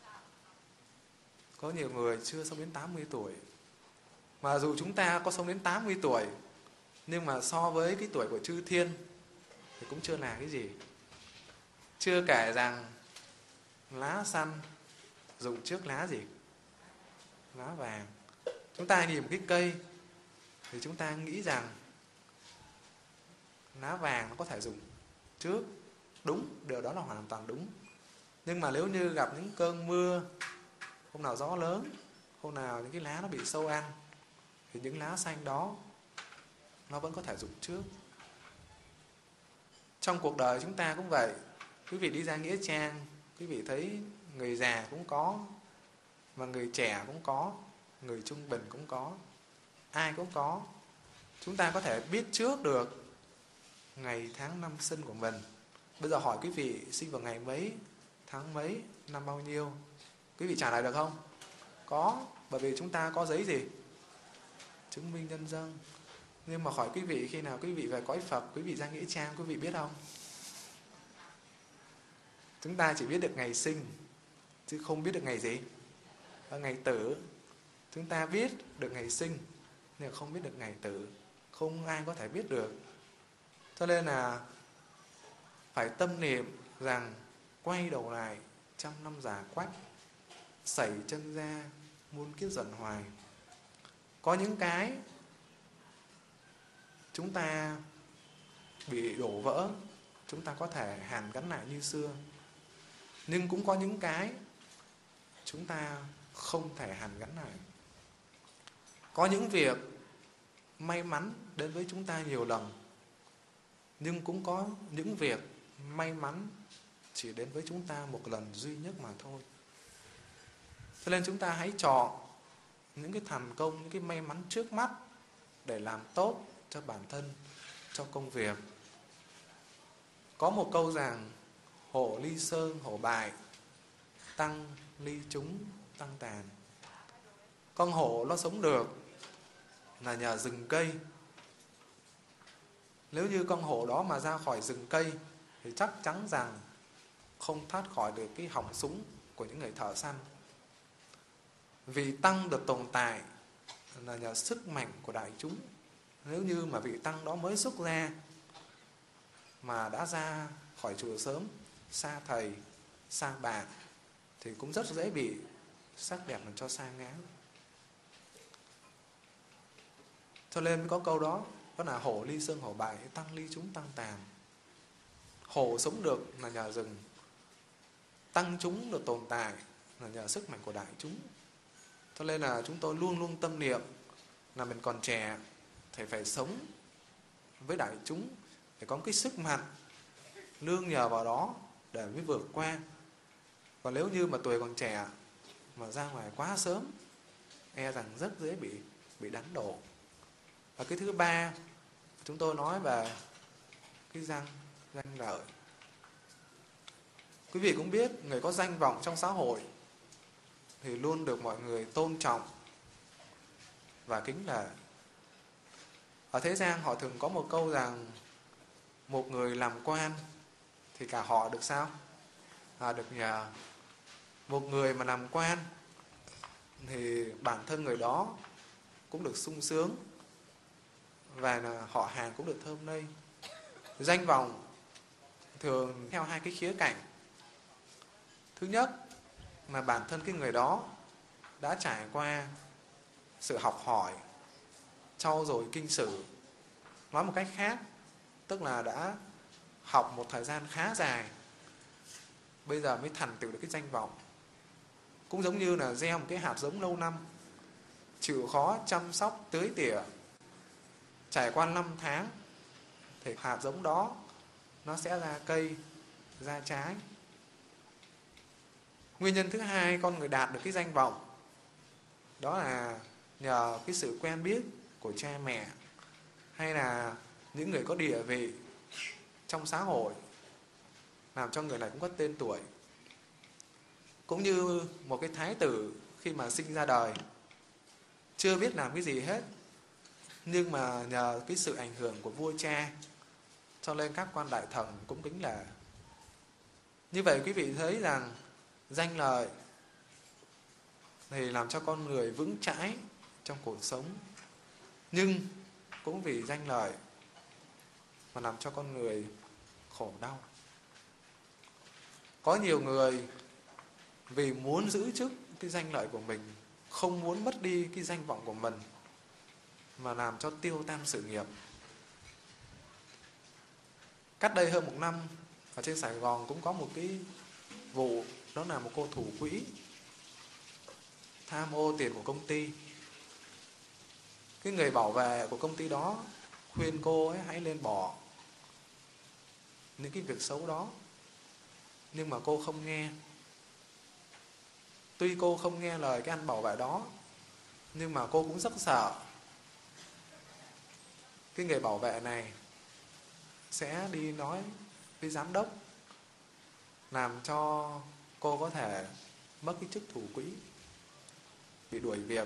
Có nhiều người chưa sống đến 80 tuổi. Mà dù chúng ta có sống đến 80 tuổi, nhưng mà so với cái tuổi của chư thiên thì cũng chưa là cái gì. Chưa kể rằng lá xanh dùng trước lá gì? Lá vàng. Chúng ta nhìn một cái cây thì chúng ta nghĩ rằng lá vàng nó có thể dùng trước. Đúng, điều đó là hoàn toàn đúng. Nhưng mà nếu như gặp những cơn mưa, hôm nào gió lớn, hôm nào những cái lá nó bị sâu ăn, thì những lá xanh đó nó vẫn có thể dùng trước. Trong cuộc đời chúng ta cũng vậy. Quý vị đi ra nghĩa trang, quý vị thấy người già cũng có, mà người trẻ cũng có, người trung bình cũng có, ai cũng có. Chúng ta có thể biết trước được ngày tháng năm sinh của mình. Bây giờ hỏi quý vị sinh vào ngày mấy, tháng mấy, năm bao nhiêu, quý vị trả lời được không? Có, bởi vì chúng ta có giấy gì? Chứng minh nhân dân. Nhưng mà hỏi quý vị khi nào quý vị về cõi Phật, quý vị ra nghĩa trang, quý vị biết không? Chúng ta chỉ biết được ngày sinh, chứ không biết được ngày gì? Ngày tử. Chúng ta biết được ngày sinh, nhưng không biết được ngày tử. Không ai có thể biết được. Cho nên là phải tâm niệm rằng quay đầu lại trăm năm già quách, sẩy chân ra muôn kiếp dần hoài. Có những cái chúng ta bị đổ vỡ, chúng ta có thể hàn gắn lại như xưa. Nhưng cũng có những cái chúng ta không thể hàn gắn lại. Có những việc may mắn đến với chúng ta nhiều lần, nhưng cũng có những việc may mắn chỉ đến với chúng ta một lần duy nhất mà thôi. Cho nên chúng ta hãy chọn những cái thành công, những cái may mắn trước mắt để làm tốt cho bản thân, cho công việc. Có một câu rằng hổ ly sơn hổ bại, tăng ly chúng tăng tàn. Con hổ nó sống được là nhờ rừng cây. Nếu như con hổ đó mà ra khỏi rừng cây thì chắc chắn rằng không thoát khỏi được cái họng súng của những người thợ săn. Vị tăng được tồn tại là nhờ sức mạnh của đại chúng. Nếu như mà vị tăng đó mới xuất ra mà đã ra khỏi chùa sớm, xa thầy, xa bạn, thì cũng rất dễ bị sắc đẹp làm cho sa ngã. Cho nên có câu đó, đó là hổ ly sơn hổ bại, tăng ly chúng tăng tàn. Hổ sống được là nhờ rừng, tăng chúng được tồn tại là nhờ sức mạnh của đại chúng. Cho nên là chúng tôi luôn luôn tâm niệm là mình còn trẻ thì phải sống với đại chúng, phải có cái sức mạnh nương nhờ vào đó để mới vượt qua. Còn nếu như mà tuổi còn trẻ mà ra ngoài quá sớm, e rằng rất dễ bị đánh đổ. Và cái thứ ba, chúng tôi nói về cái danh lợi. Quý vị cũng biết, người có danh vọng trong xã hội thì luôn được mọi người tôn trọng và kính nể. Ở thế gian họ thường có một câu rằng một người làm quan thì cả họ được sao? Được nhờ. Một người mà làm quan thì bản thân người đó cũng được sung sướng, và là họ hàng cũng được thơm lây. Danh vọng thường theo hai cái khía cạnh. Thứ nhất là bản thân cái người đó đã trải qua sự học hỏi, trau dồi kinh sử. Nói một cách khác, tức là đã học một thời gian khá dài, bây giờ mới thành tựu được cái danh vọng. Cũng giống như là gieo một cái hạt giống lâu năm, chịu khó chăm sóc tưới tỉa, trải qua 5 tháng thì hạt giống đó nó sẽ ra cây, ra trái. Nguyên nhân thứ hai con người đạt được cái danh vọng đó là nhờ cái sự quen biết của cha mẹ, hay là những người có địa vị trong xã hội, làm cho người này cũng có tên tuổi. Cũng như một cái thái tử khi mà sinh ra đời, chưa biết làm cái gì hết, nhưng mà nhờ cái sự ảnh hưởng của vua cha, cho nên các quan đại thần cũng kính lễ. Như vậy quý vị thấy rằng danh lợi thì làm cho con người vững chãi trong cuộc sống, nhưng cũng vì danh lợi mà làm cho con người khổ đau. Có nhiều người vì muốn giữ chức cái danh lợi của mình, không muốn mất đi cái danh vọng của mình, mà làm cho tiêu tan sự nghiệp. Cách đây hơn 1 năm, ở trên Sài Gòn cũng có một cái vụ, đó là một cô thủ quỹ tham ô tiền của công ty. Cái người bảo vệ của công ty đó khuyên cô ấy hãy nên bỏ những cái việc xấu đó, nhưng mà cô không nghe. Tuy cô không nghe lời cái anh bảo vệ đó, nhưng mà cô cũng rất sợ cái người bảo vệ này sẽ đi nói với giám đốc, làm cho cô có thể mất cái chức thủ quỹ, bị đuổi việc.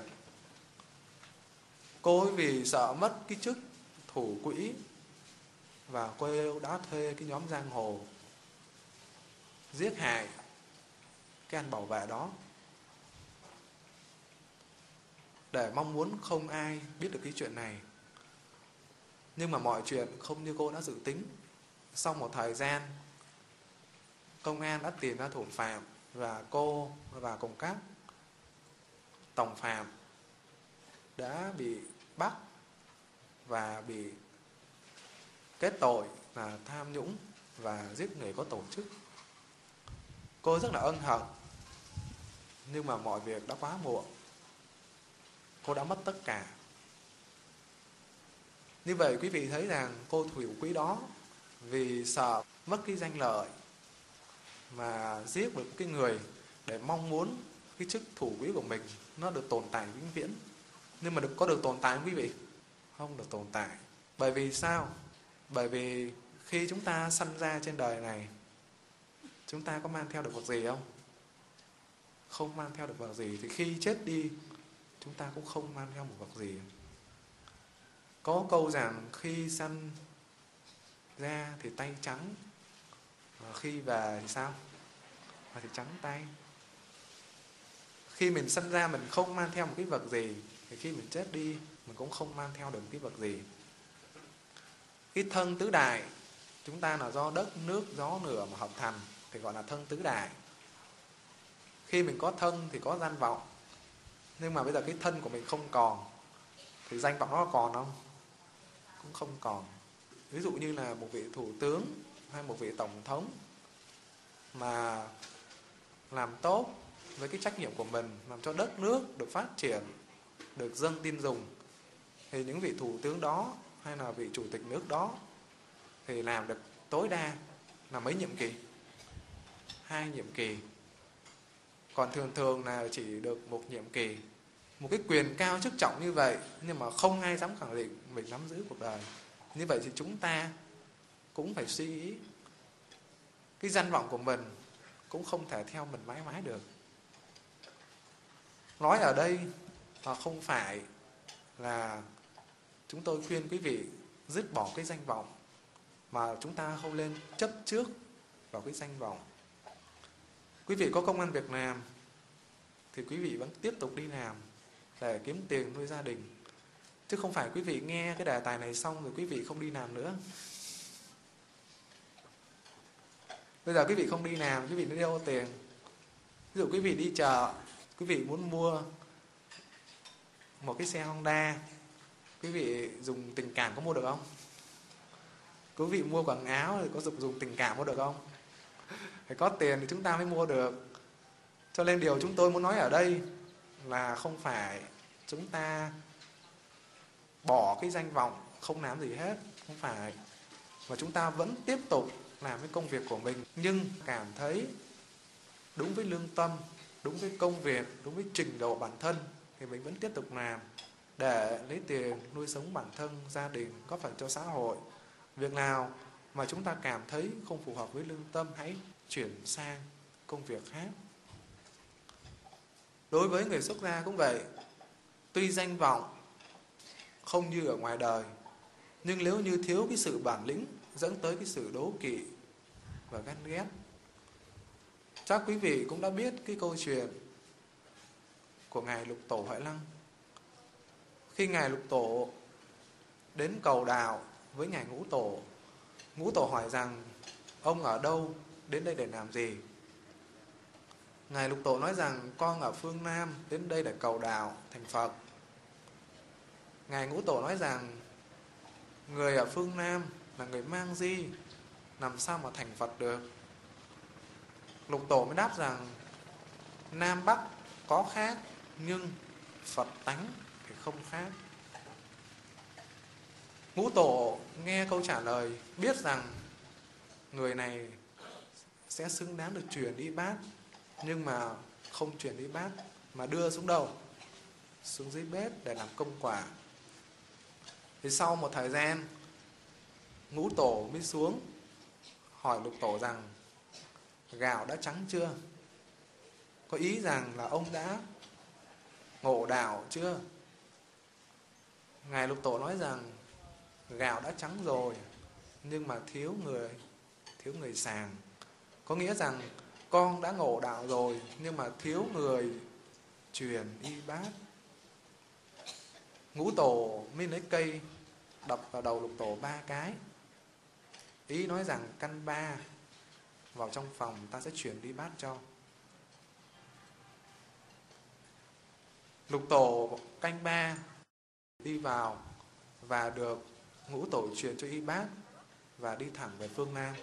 Cô ấy vì sợ mất cái chức thủ quỹ, và cô ấy đã thuê cái nhóm giang hồ giết hại cái anh bảo vệ đó, để mong muốn không ai biết được cái chuyện này. Nhưng mà mọi chuyện không như cô đã dự tính. Sau một thời gian, công an đã tìm ra thủ phạm, và cô và cùng các đồng phạm đã bị bắt và bị kết tội là tham nhũng và giết người có tổ chức. Cô rất là ân hận, nhưng mà mọi việc đã quá muộn. Cô đã mất tất cả. Như vậy quý vị thấy rằng cô thủ quỹ đó vì sợ mất cái danh lợi mà giết được cái người, để mong muốn cái chức thủ quỹ của mình nó được tồn tại vĩnh viễn. Nhưng mà có được tồn tại không quý vị? Không được tồn tại. Bởi vì sao? Bởi vì khi chúng ta sanh ra trên đời này, chúng ta có mang theo được vật gì không? Không mang theo được vật gì. Thì khi chết đi, chúng ta cũng không mang theo một vật gì. Có câu rằng khi sanh ra thì tay trắng, khi về thì sao? Thì trắng tay. Khi mình sanh ra mình không mang theo một cái vật gì, thì khi mình chết đi mình cũng không mang theo được cái vật gì. Cái thân tứ đại chúng ta là do đất, nước, gió, lửa mà hợp thành, thì gọi là thân tứ đại. Khi mình có thân thì có danh vọng, nhưng mà bây giờ cái thân của mình không còn, thì danh vọng nó còn không? Cũng không còn. Ví dụ như là một vị thủ tướng hay một vị tổng thống mà làm tốt với cái trách nhiệm của mình, làm cho đất nước được phát triển, được dân tin dùng, thì những vị thủ tướng đó hay là vị chủ tịch nước đó thì làm được tối đa là mấy nhiệm kỳ? 2 nhiệm kỳ. Còn thường thường là chỉ được 1 nhiệm kỳ. Một cái quyền cao chức trọng như vậy, nhưng mà không ai dám khẳng định mình nắm giữ cuộc đời. Như vậy thì chúng ta cũng phải suy nghĩ, cái danh vọng của mình cũng không thể theo mình mãi mãi được. Nói ở đây không phải là chúng tôi khuyên quý vị dứt bỏ cái danh vọng, mà chúng ta không nên chấp trước vào cái danh vọng. Quý vị có công ăn việc làm thì quý vị vẫn tiếp tục đi làm để kiếm tiền nuôi gia đình, chứ không phải quý vị nghe cái đề tài này xong rồi quý vị không đi làm nữa. Bây giờ quý vị không đi làm, quý vị đi đâu có tiền? Ví dụ quý vị đi chợ, quý vị muốn mua một cái xe Honda, quý vị dùng tình cảm có mua được không? Quý vị mua quần áo thì có dùng tình cảm mua được không? Phải có tiền thì chúng ta mới mua được. Cho nên điều chúng tôi muốn nói ở đây là không phải chúng ta bỏ cái danh vọng không làm gì hết, không phải, mà chúng ta vẫn tiếp tục làm cái công việc của mình, nhưng cảm thấy đúng với lương tâm, đúng với công việc, đúng với trình độ bản thân thì mình vẫn tiếp tục làm để lấy tiền nuôi sống bản thân, gia đình, góp phần cho xã hội. Việc nào mà chúng ta cảm thấy không phù hợp với lương tâm, hãy chuyển sang công việc khác. Đối với người xuất gia cũng vậy. Tuy danh vọng không như ở ngoài đời, nhưng nếu như thiếu cái sự bản lĩnh dẫn tới cái sự đố kỵ và ganh ghét. Chắc quý vị cũng đã biết cái câu chuyện của Ngài Lục Tổ Huệ Lăng. Khi Ngài Lục Tổ đến cầu đạo với Ngài Ngũ Tổ, Ngũ Tổ hỏi rằng ông ở đâu, đến đây để làm gì? Ngài Lục Tổ nói rằng con ở phương Nam, đến đây để cầu đạo thành Phật. Ngài Ngũ Tổ nói rằng người ở phương Nam là người mang di, làm sao mà thành Phật được? Lục Tổ mới đáp rằng Nam Bắc có khác, nhưng Phật tánh thì không khác. Ngũ Tổ nghe câu trả lời, biết rằng người này sẽ xứng đáng được truyền y bát, nhưng mà không truyền y bát, mà đưa xuống đâu? Xuống dưới bếp để làm công quả. Thì sau một thời gian, Ngũ Tổ mới xuống hỏi Lục Tổ rằng gạo đã trắng chưa? Có ý rằng là ông đã ngộ đạo chưa? Ngài Lục Tổ nói rằng gạo đã trắng rồi, nhưng mà thiếu người sàng. Có nghĩa rằng con đã ngộ đạo rồi, nhưng mà thiếu người truyền y bát. Ngũ Tổ mới lấy cây đập vào đầu Lục Tổ 3 cái. Ý nói rằng căn 3 vào trong phòng, ta sẽ truyền đi bát cho. Lục Tổ canh 3 đi vào và được Ngũ Tổ truyền cho y bát và đi thẳng về phương Nam.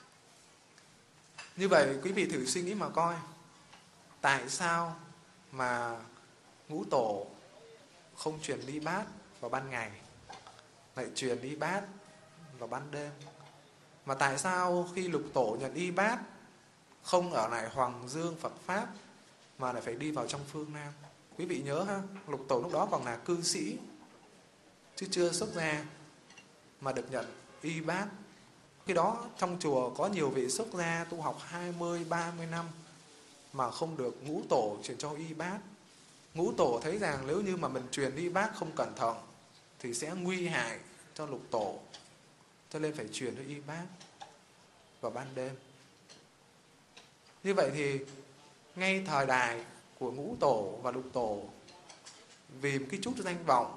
Như vậy quý vị thử suy nghĩ mà coi, tại sao mà Ngũ Tổ không truyền đi bát vào ban ngày, lại truyền đi bát vào ban đêm? Mà tại sao khi Lục Tổ nhận y bát không ở lại Hoàng Dương Phật Pháp, mà lại phải đi vào trong phương Nam? Quý vị nhớ ha, Lục Tổ lúc đó còn là cư sĩ, chứ chưa xuất gia, mà được nhận y bát. Khi đó trong chùa có nhiều vị xuất gia tu học 20, 30 năm mà không được Ngũ Tổ truyền cho y bát. Ngũ Tổ thấy rằng nếu như mà mình truyền y bát không cẩn thận thì sẽ nguy hại cho Lục Tổ, cho nên phải truyền cho y bát vào ban đêm. Như vậy thì ngay thời đại của Ngũ Tổ và Lục Tổ, vì một cái chút danh vọng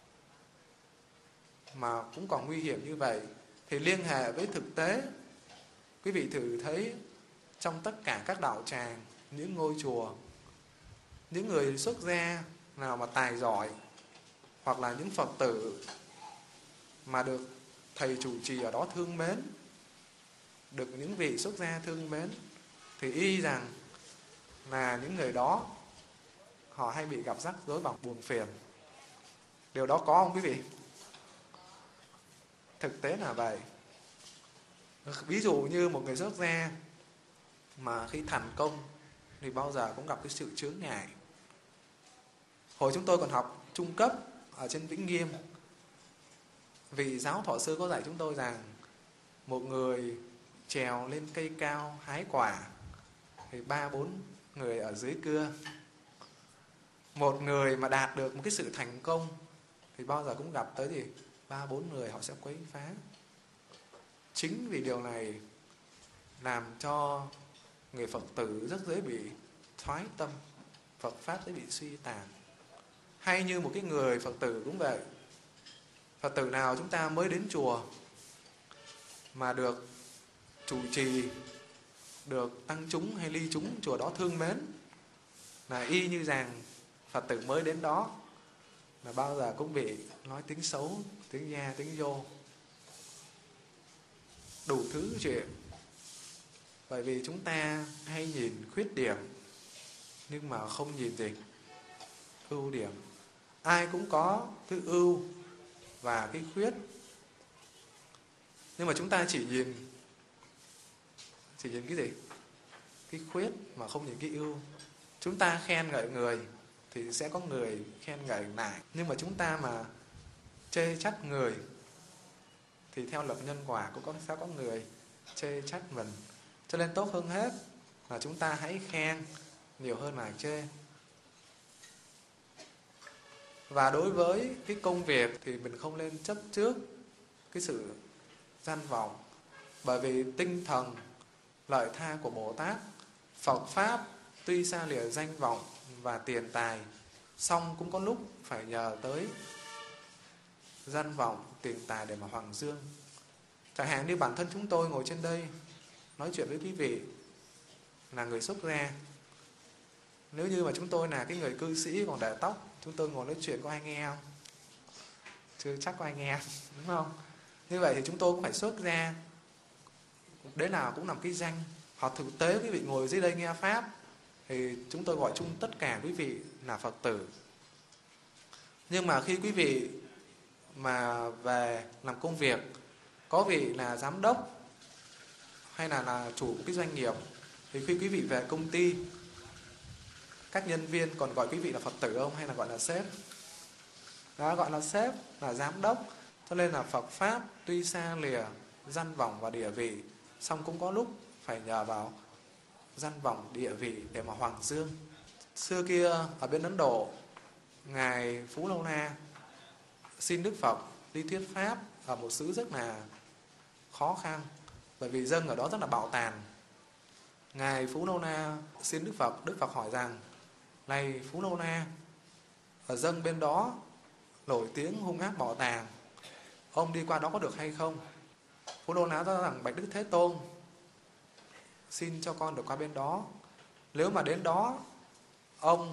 mà cũng còn nguy hiểm như vậy, thì liên hệ với thực tế, quý vị thử thấy trong tất cả các đạo tràng, những ngôi chùa, những người xuất gia nào mà tài giỏi, hoặc là những Phật tử mà được thầy chủ trì ở đó thương mến, được những vị xuất gia thương mến, thì y rằng là những người đó họ hay bị gặp rắc rối bằng buồn phiền. Điều đó có không quý vị? Thực tế là vậy. Ví dụ như một người xuất gia mà khi thành công thì bao giờ cũng gặp cái sự chướng ngại. Hồi chúng tôi còn học trung cấp ở trên Vĩnh Nghiêm, vị giáo thọ sư có dạy chúng tôi rằng một người trèo lên cây cao hái quả thì 3-4 người ở dưới cưa. Một người mà đạt được một cái sự thành công thì bao giờ cũng gặp tới 3-4 người họ sẽ quấy phá. Chính vì điều này làm cho người Phật tử rất dễ bị thoái tâm, Phật Pháp dễ bị suy tàn. Hay như một cái người Phật tử cũng vậy. Phật tử nào chúng ta mới đến chùa mà được chủ trì, được tăng chúng hay ly chúng chùa đó thương mến, là y như rằng Phật tử mới đến đó là bao giờ cũng bị nói tiếng xấu, tiếng nha, tiếng vô, đủ thứ chuyện. Bởi vì chúng ta hay nhìn khuyết điểm nhưng mà không nhìn gì? Ưu điểm. Ai cũng có cái ưu và cái khuyết, nhưng mà chúng ta chỉ nhìn cái gì? Cái khuyết mà không nhìn cái ưu. Chúng ta khen ngợi người thì sẽ có người khen ngợi lại, nhưng mà chúng ta mà chê trách người thì theo luật nhân quả cũng sẽ có người chê trách mình. Cho nên tốt hơn hết là chúng ta hãy khen nhiều hơn là chê. Và đối với cái công việc thì mình không nên chấp trước cái sự danh vọng. Bởi vì tinh thần lợi tha của Bồ Tát, Phật Pháp tuy xa lìa danh vọng và tiền tài, song cũng có lúc phải nhờ tới danh vọng, tiền tài để mà hoằng dương. Chẳng hạn như bản thân chúng tôi ngồi trên đây nói chuyện với quý vị là người xuất gia. Nếu như mà chúng tôi là cái người cư sĩ còn để tóc, chúng tôi ngồi nói chuyện có ai nghe không? Chưa chắc có ai nghe, đúng không? Như vậy thì chúng tôi cũng phải xuất gia. Đấy là cũng là một cái danh. Hoặc thực tế quý vị ngồi dưới đây nghe Pháp thì chúng tôi gọi chung tất cả quý vị là Phật tử. Nhưng mà khi quý vị mà về làm công việc, có vị là giám đốc hay là chủ một cái doanh nghiệp, thì khi quý vị về công ty, các nhân viên còn gọi quý vị là Phật tử không, hay là gọi là sếp? Đó, gọi là sếp, là giám đốc. Cho nên là Phật Pháp tuy xa lìa danh vọng và địa vị, song cũng có lúc phải nhờ vào danh vọng địa vị để mà hoằng dương. Xưa kia ở bên Ấn Độ, Ngài Phú Lâu Na xin Đức Phật đi thuyết Pháp ở một xứ rất là khó khăn, bởi vì dân ở đó rất là bạo tàn. Ngài Phú Lâu Na xin Đức Phật hỏi rằng: này Phú Lâu Na, ở dân bên đó nổi tiếng hung ác bạo tàn, ông đi qua đó có được hay không? Phú Lâu Na nói rằng: bạch Đức Thế Tôn, xin cho con được qua bên đó. Nếu mà đến đó ông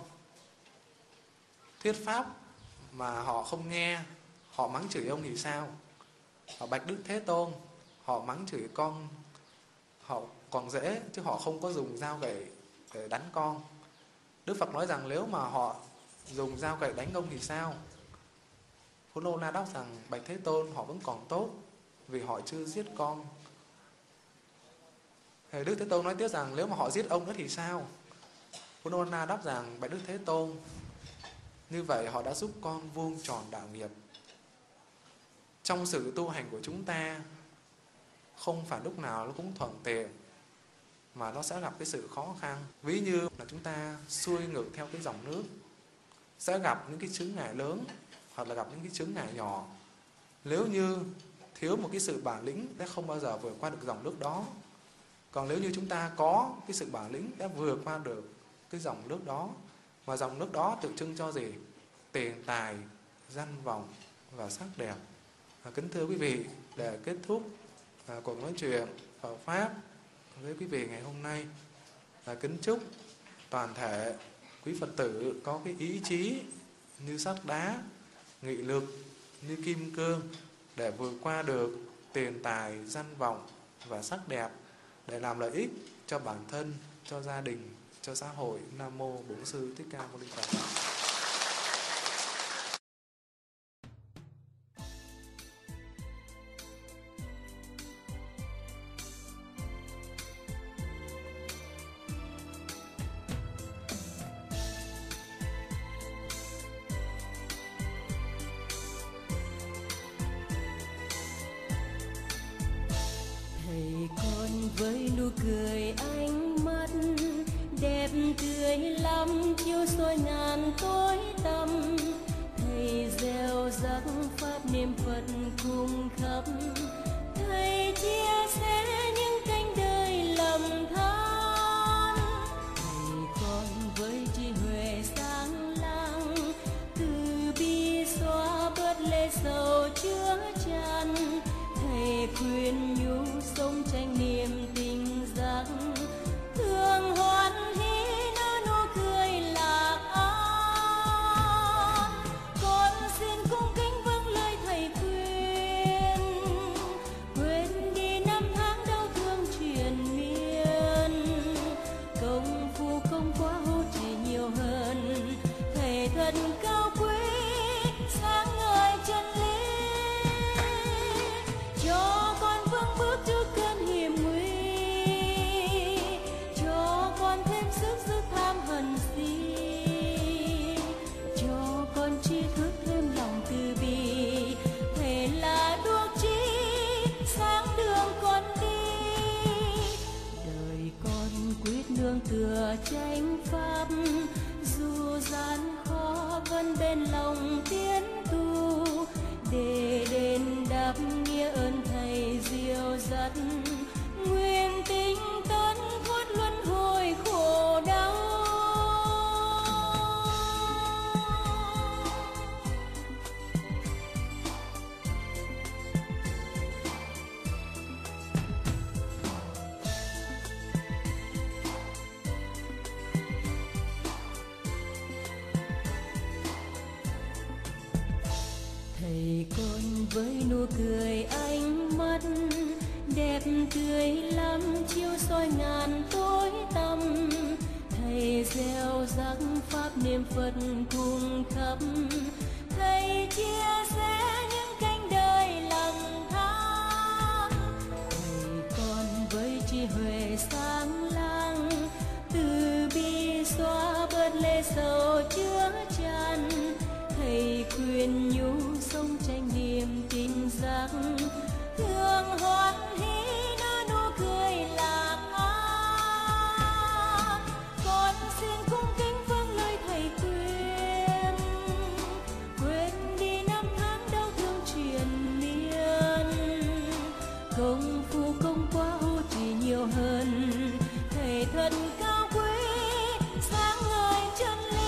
thuyết Pháp mà họ không nghe, họ mắng chửi ông thì sao? Họ bạch Đức Thế Tôn, họ mắng chửi con họ còn dễ, chứ họ không có dùng dao gậy để đánh con. Đức Phật nói rằng nếu mà họ dùng dao gậy đánh ông thì sao? Phú Lô Na đáp rằng: bạch Thế Tôn, họ vẫn còn tốt, vì họ chưa giết con. Thì Đức Thế Tôn nói tiếp rằng: nếu mà họ giết ông nữa thì sao? Phú Lô Na đáp rằng: bạch Đức Thế Tôn, như vậy họ đã giúp con vuông tròn đạo nghiệp. Trong sự tu hành của chúng ta, không phải lúc nào nó cũng thuận tiện, mà nó sẽ gặp cái sự khó khăn. Ví như là chúng ta xuôi ngược theo cái dòng nước, sẽ gặp những cái chướng ngại lớn, hoặc là gặp những cái chướng ngại nhỏ. Nếu như thiếu một cái sự bản lĩnh, sẽ không bao giờ vượt qua được dòng nước đó. Còn nếu như chúng ta có cái sự bản lĩnh, đã vượt qua được cái dòng nước đó. Mà dòng nước đó tượng trưng cho gì? Tiền tài, danh vọng và sắc đẹp. Kính thưa quý vị, để kết thúc cuộc nói chuyện Phật Pháp với quý vị ngày hôm nay, kính chúc toàn thể quý Phật tử có cái ý chí như sắt đá, nghị lực như kim cương, để vượt qua được tiền tài, danh vọng và sắc đẹp, để làm lợi ích cho bản thân, cho gia đình, cho xã hội. Nam mô Bổn Sư Thích Ca Mâu Ni Phật. Với nụ cười ánh mắt đẹp tươi lắm, chiếu soi ngàn tối tăm. Thầy gieo rắc pháp niệm Phật cùng khắp, thầy chia sẻ những cánh đời lầm than. Thầy con với trí huệ sáng láng, từ bi xóa bớt lệ sầu chứa chan. Thầy khuyên nhủ sống tranh niềm tình giác, thương hoan hỷ nở nụ cười lạc an. Con xin cung kính vâng lời thầy khuyên, quên đi năm tháng đau thương triền miên. Công phu không quá hô trì nhiều hơn, thầy thật cao quý sáng ngời chân lý. Cho con vững bước trước cơn hiểm nguy, cho con thêm sức giữ tham hận si, cho con tri thức thêm lòng từ bi. Thầy là đuốc chí sáng đường con đi, đời con quyết nương tựa chánh pháp. Dù gian khó vấn đề bên lòng tiến tu, để đền đáp nghĩa ơn thầy dìu dắt, nguyện tinh tấn thoát luân hồi khổ đau. Thầy con với nụ cười ánh mắt đẹp tươi lắm chiếu soi ngàn tối tăm, thầy gieo rắc pháp niệm Phật cùng khắp, thầy chia sẻ những cánh đời lặng thang. Thầy con với trí huệ sáng láng, từ bi xóa bớt lệ sầu chứa chan, thầy khuyên nhủ sống tranh niềm tin giác, thương hoan hỷ nở nụ cười lạc áng. Con xin cung kính vâng lời thầy khuyên, quên đi năm tháng đau thương triền miên, công phu công quá ô trì nhiều hơn, thầy thật cao quý sáng ngời chân lý.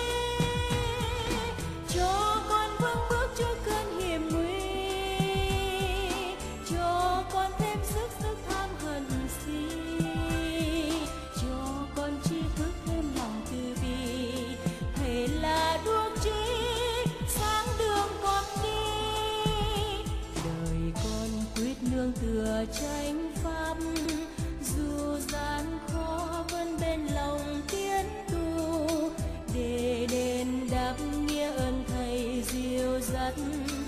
Cho con vững bước trước cơn hiểm nguy, cho con thêm sức tham hận si, cho con tri thức thêm lòng từ bi, thầy là đuốc chỉ sáng đường con đi. Đời con quyết nương tựa chánh pháp, dù gian khó vẫn bên lòng tiến tu, để đền đáp nghĩa ơn thầy dìu dắt,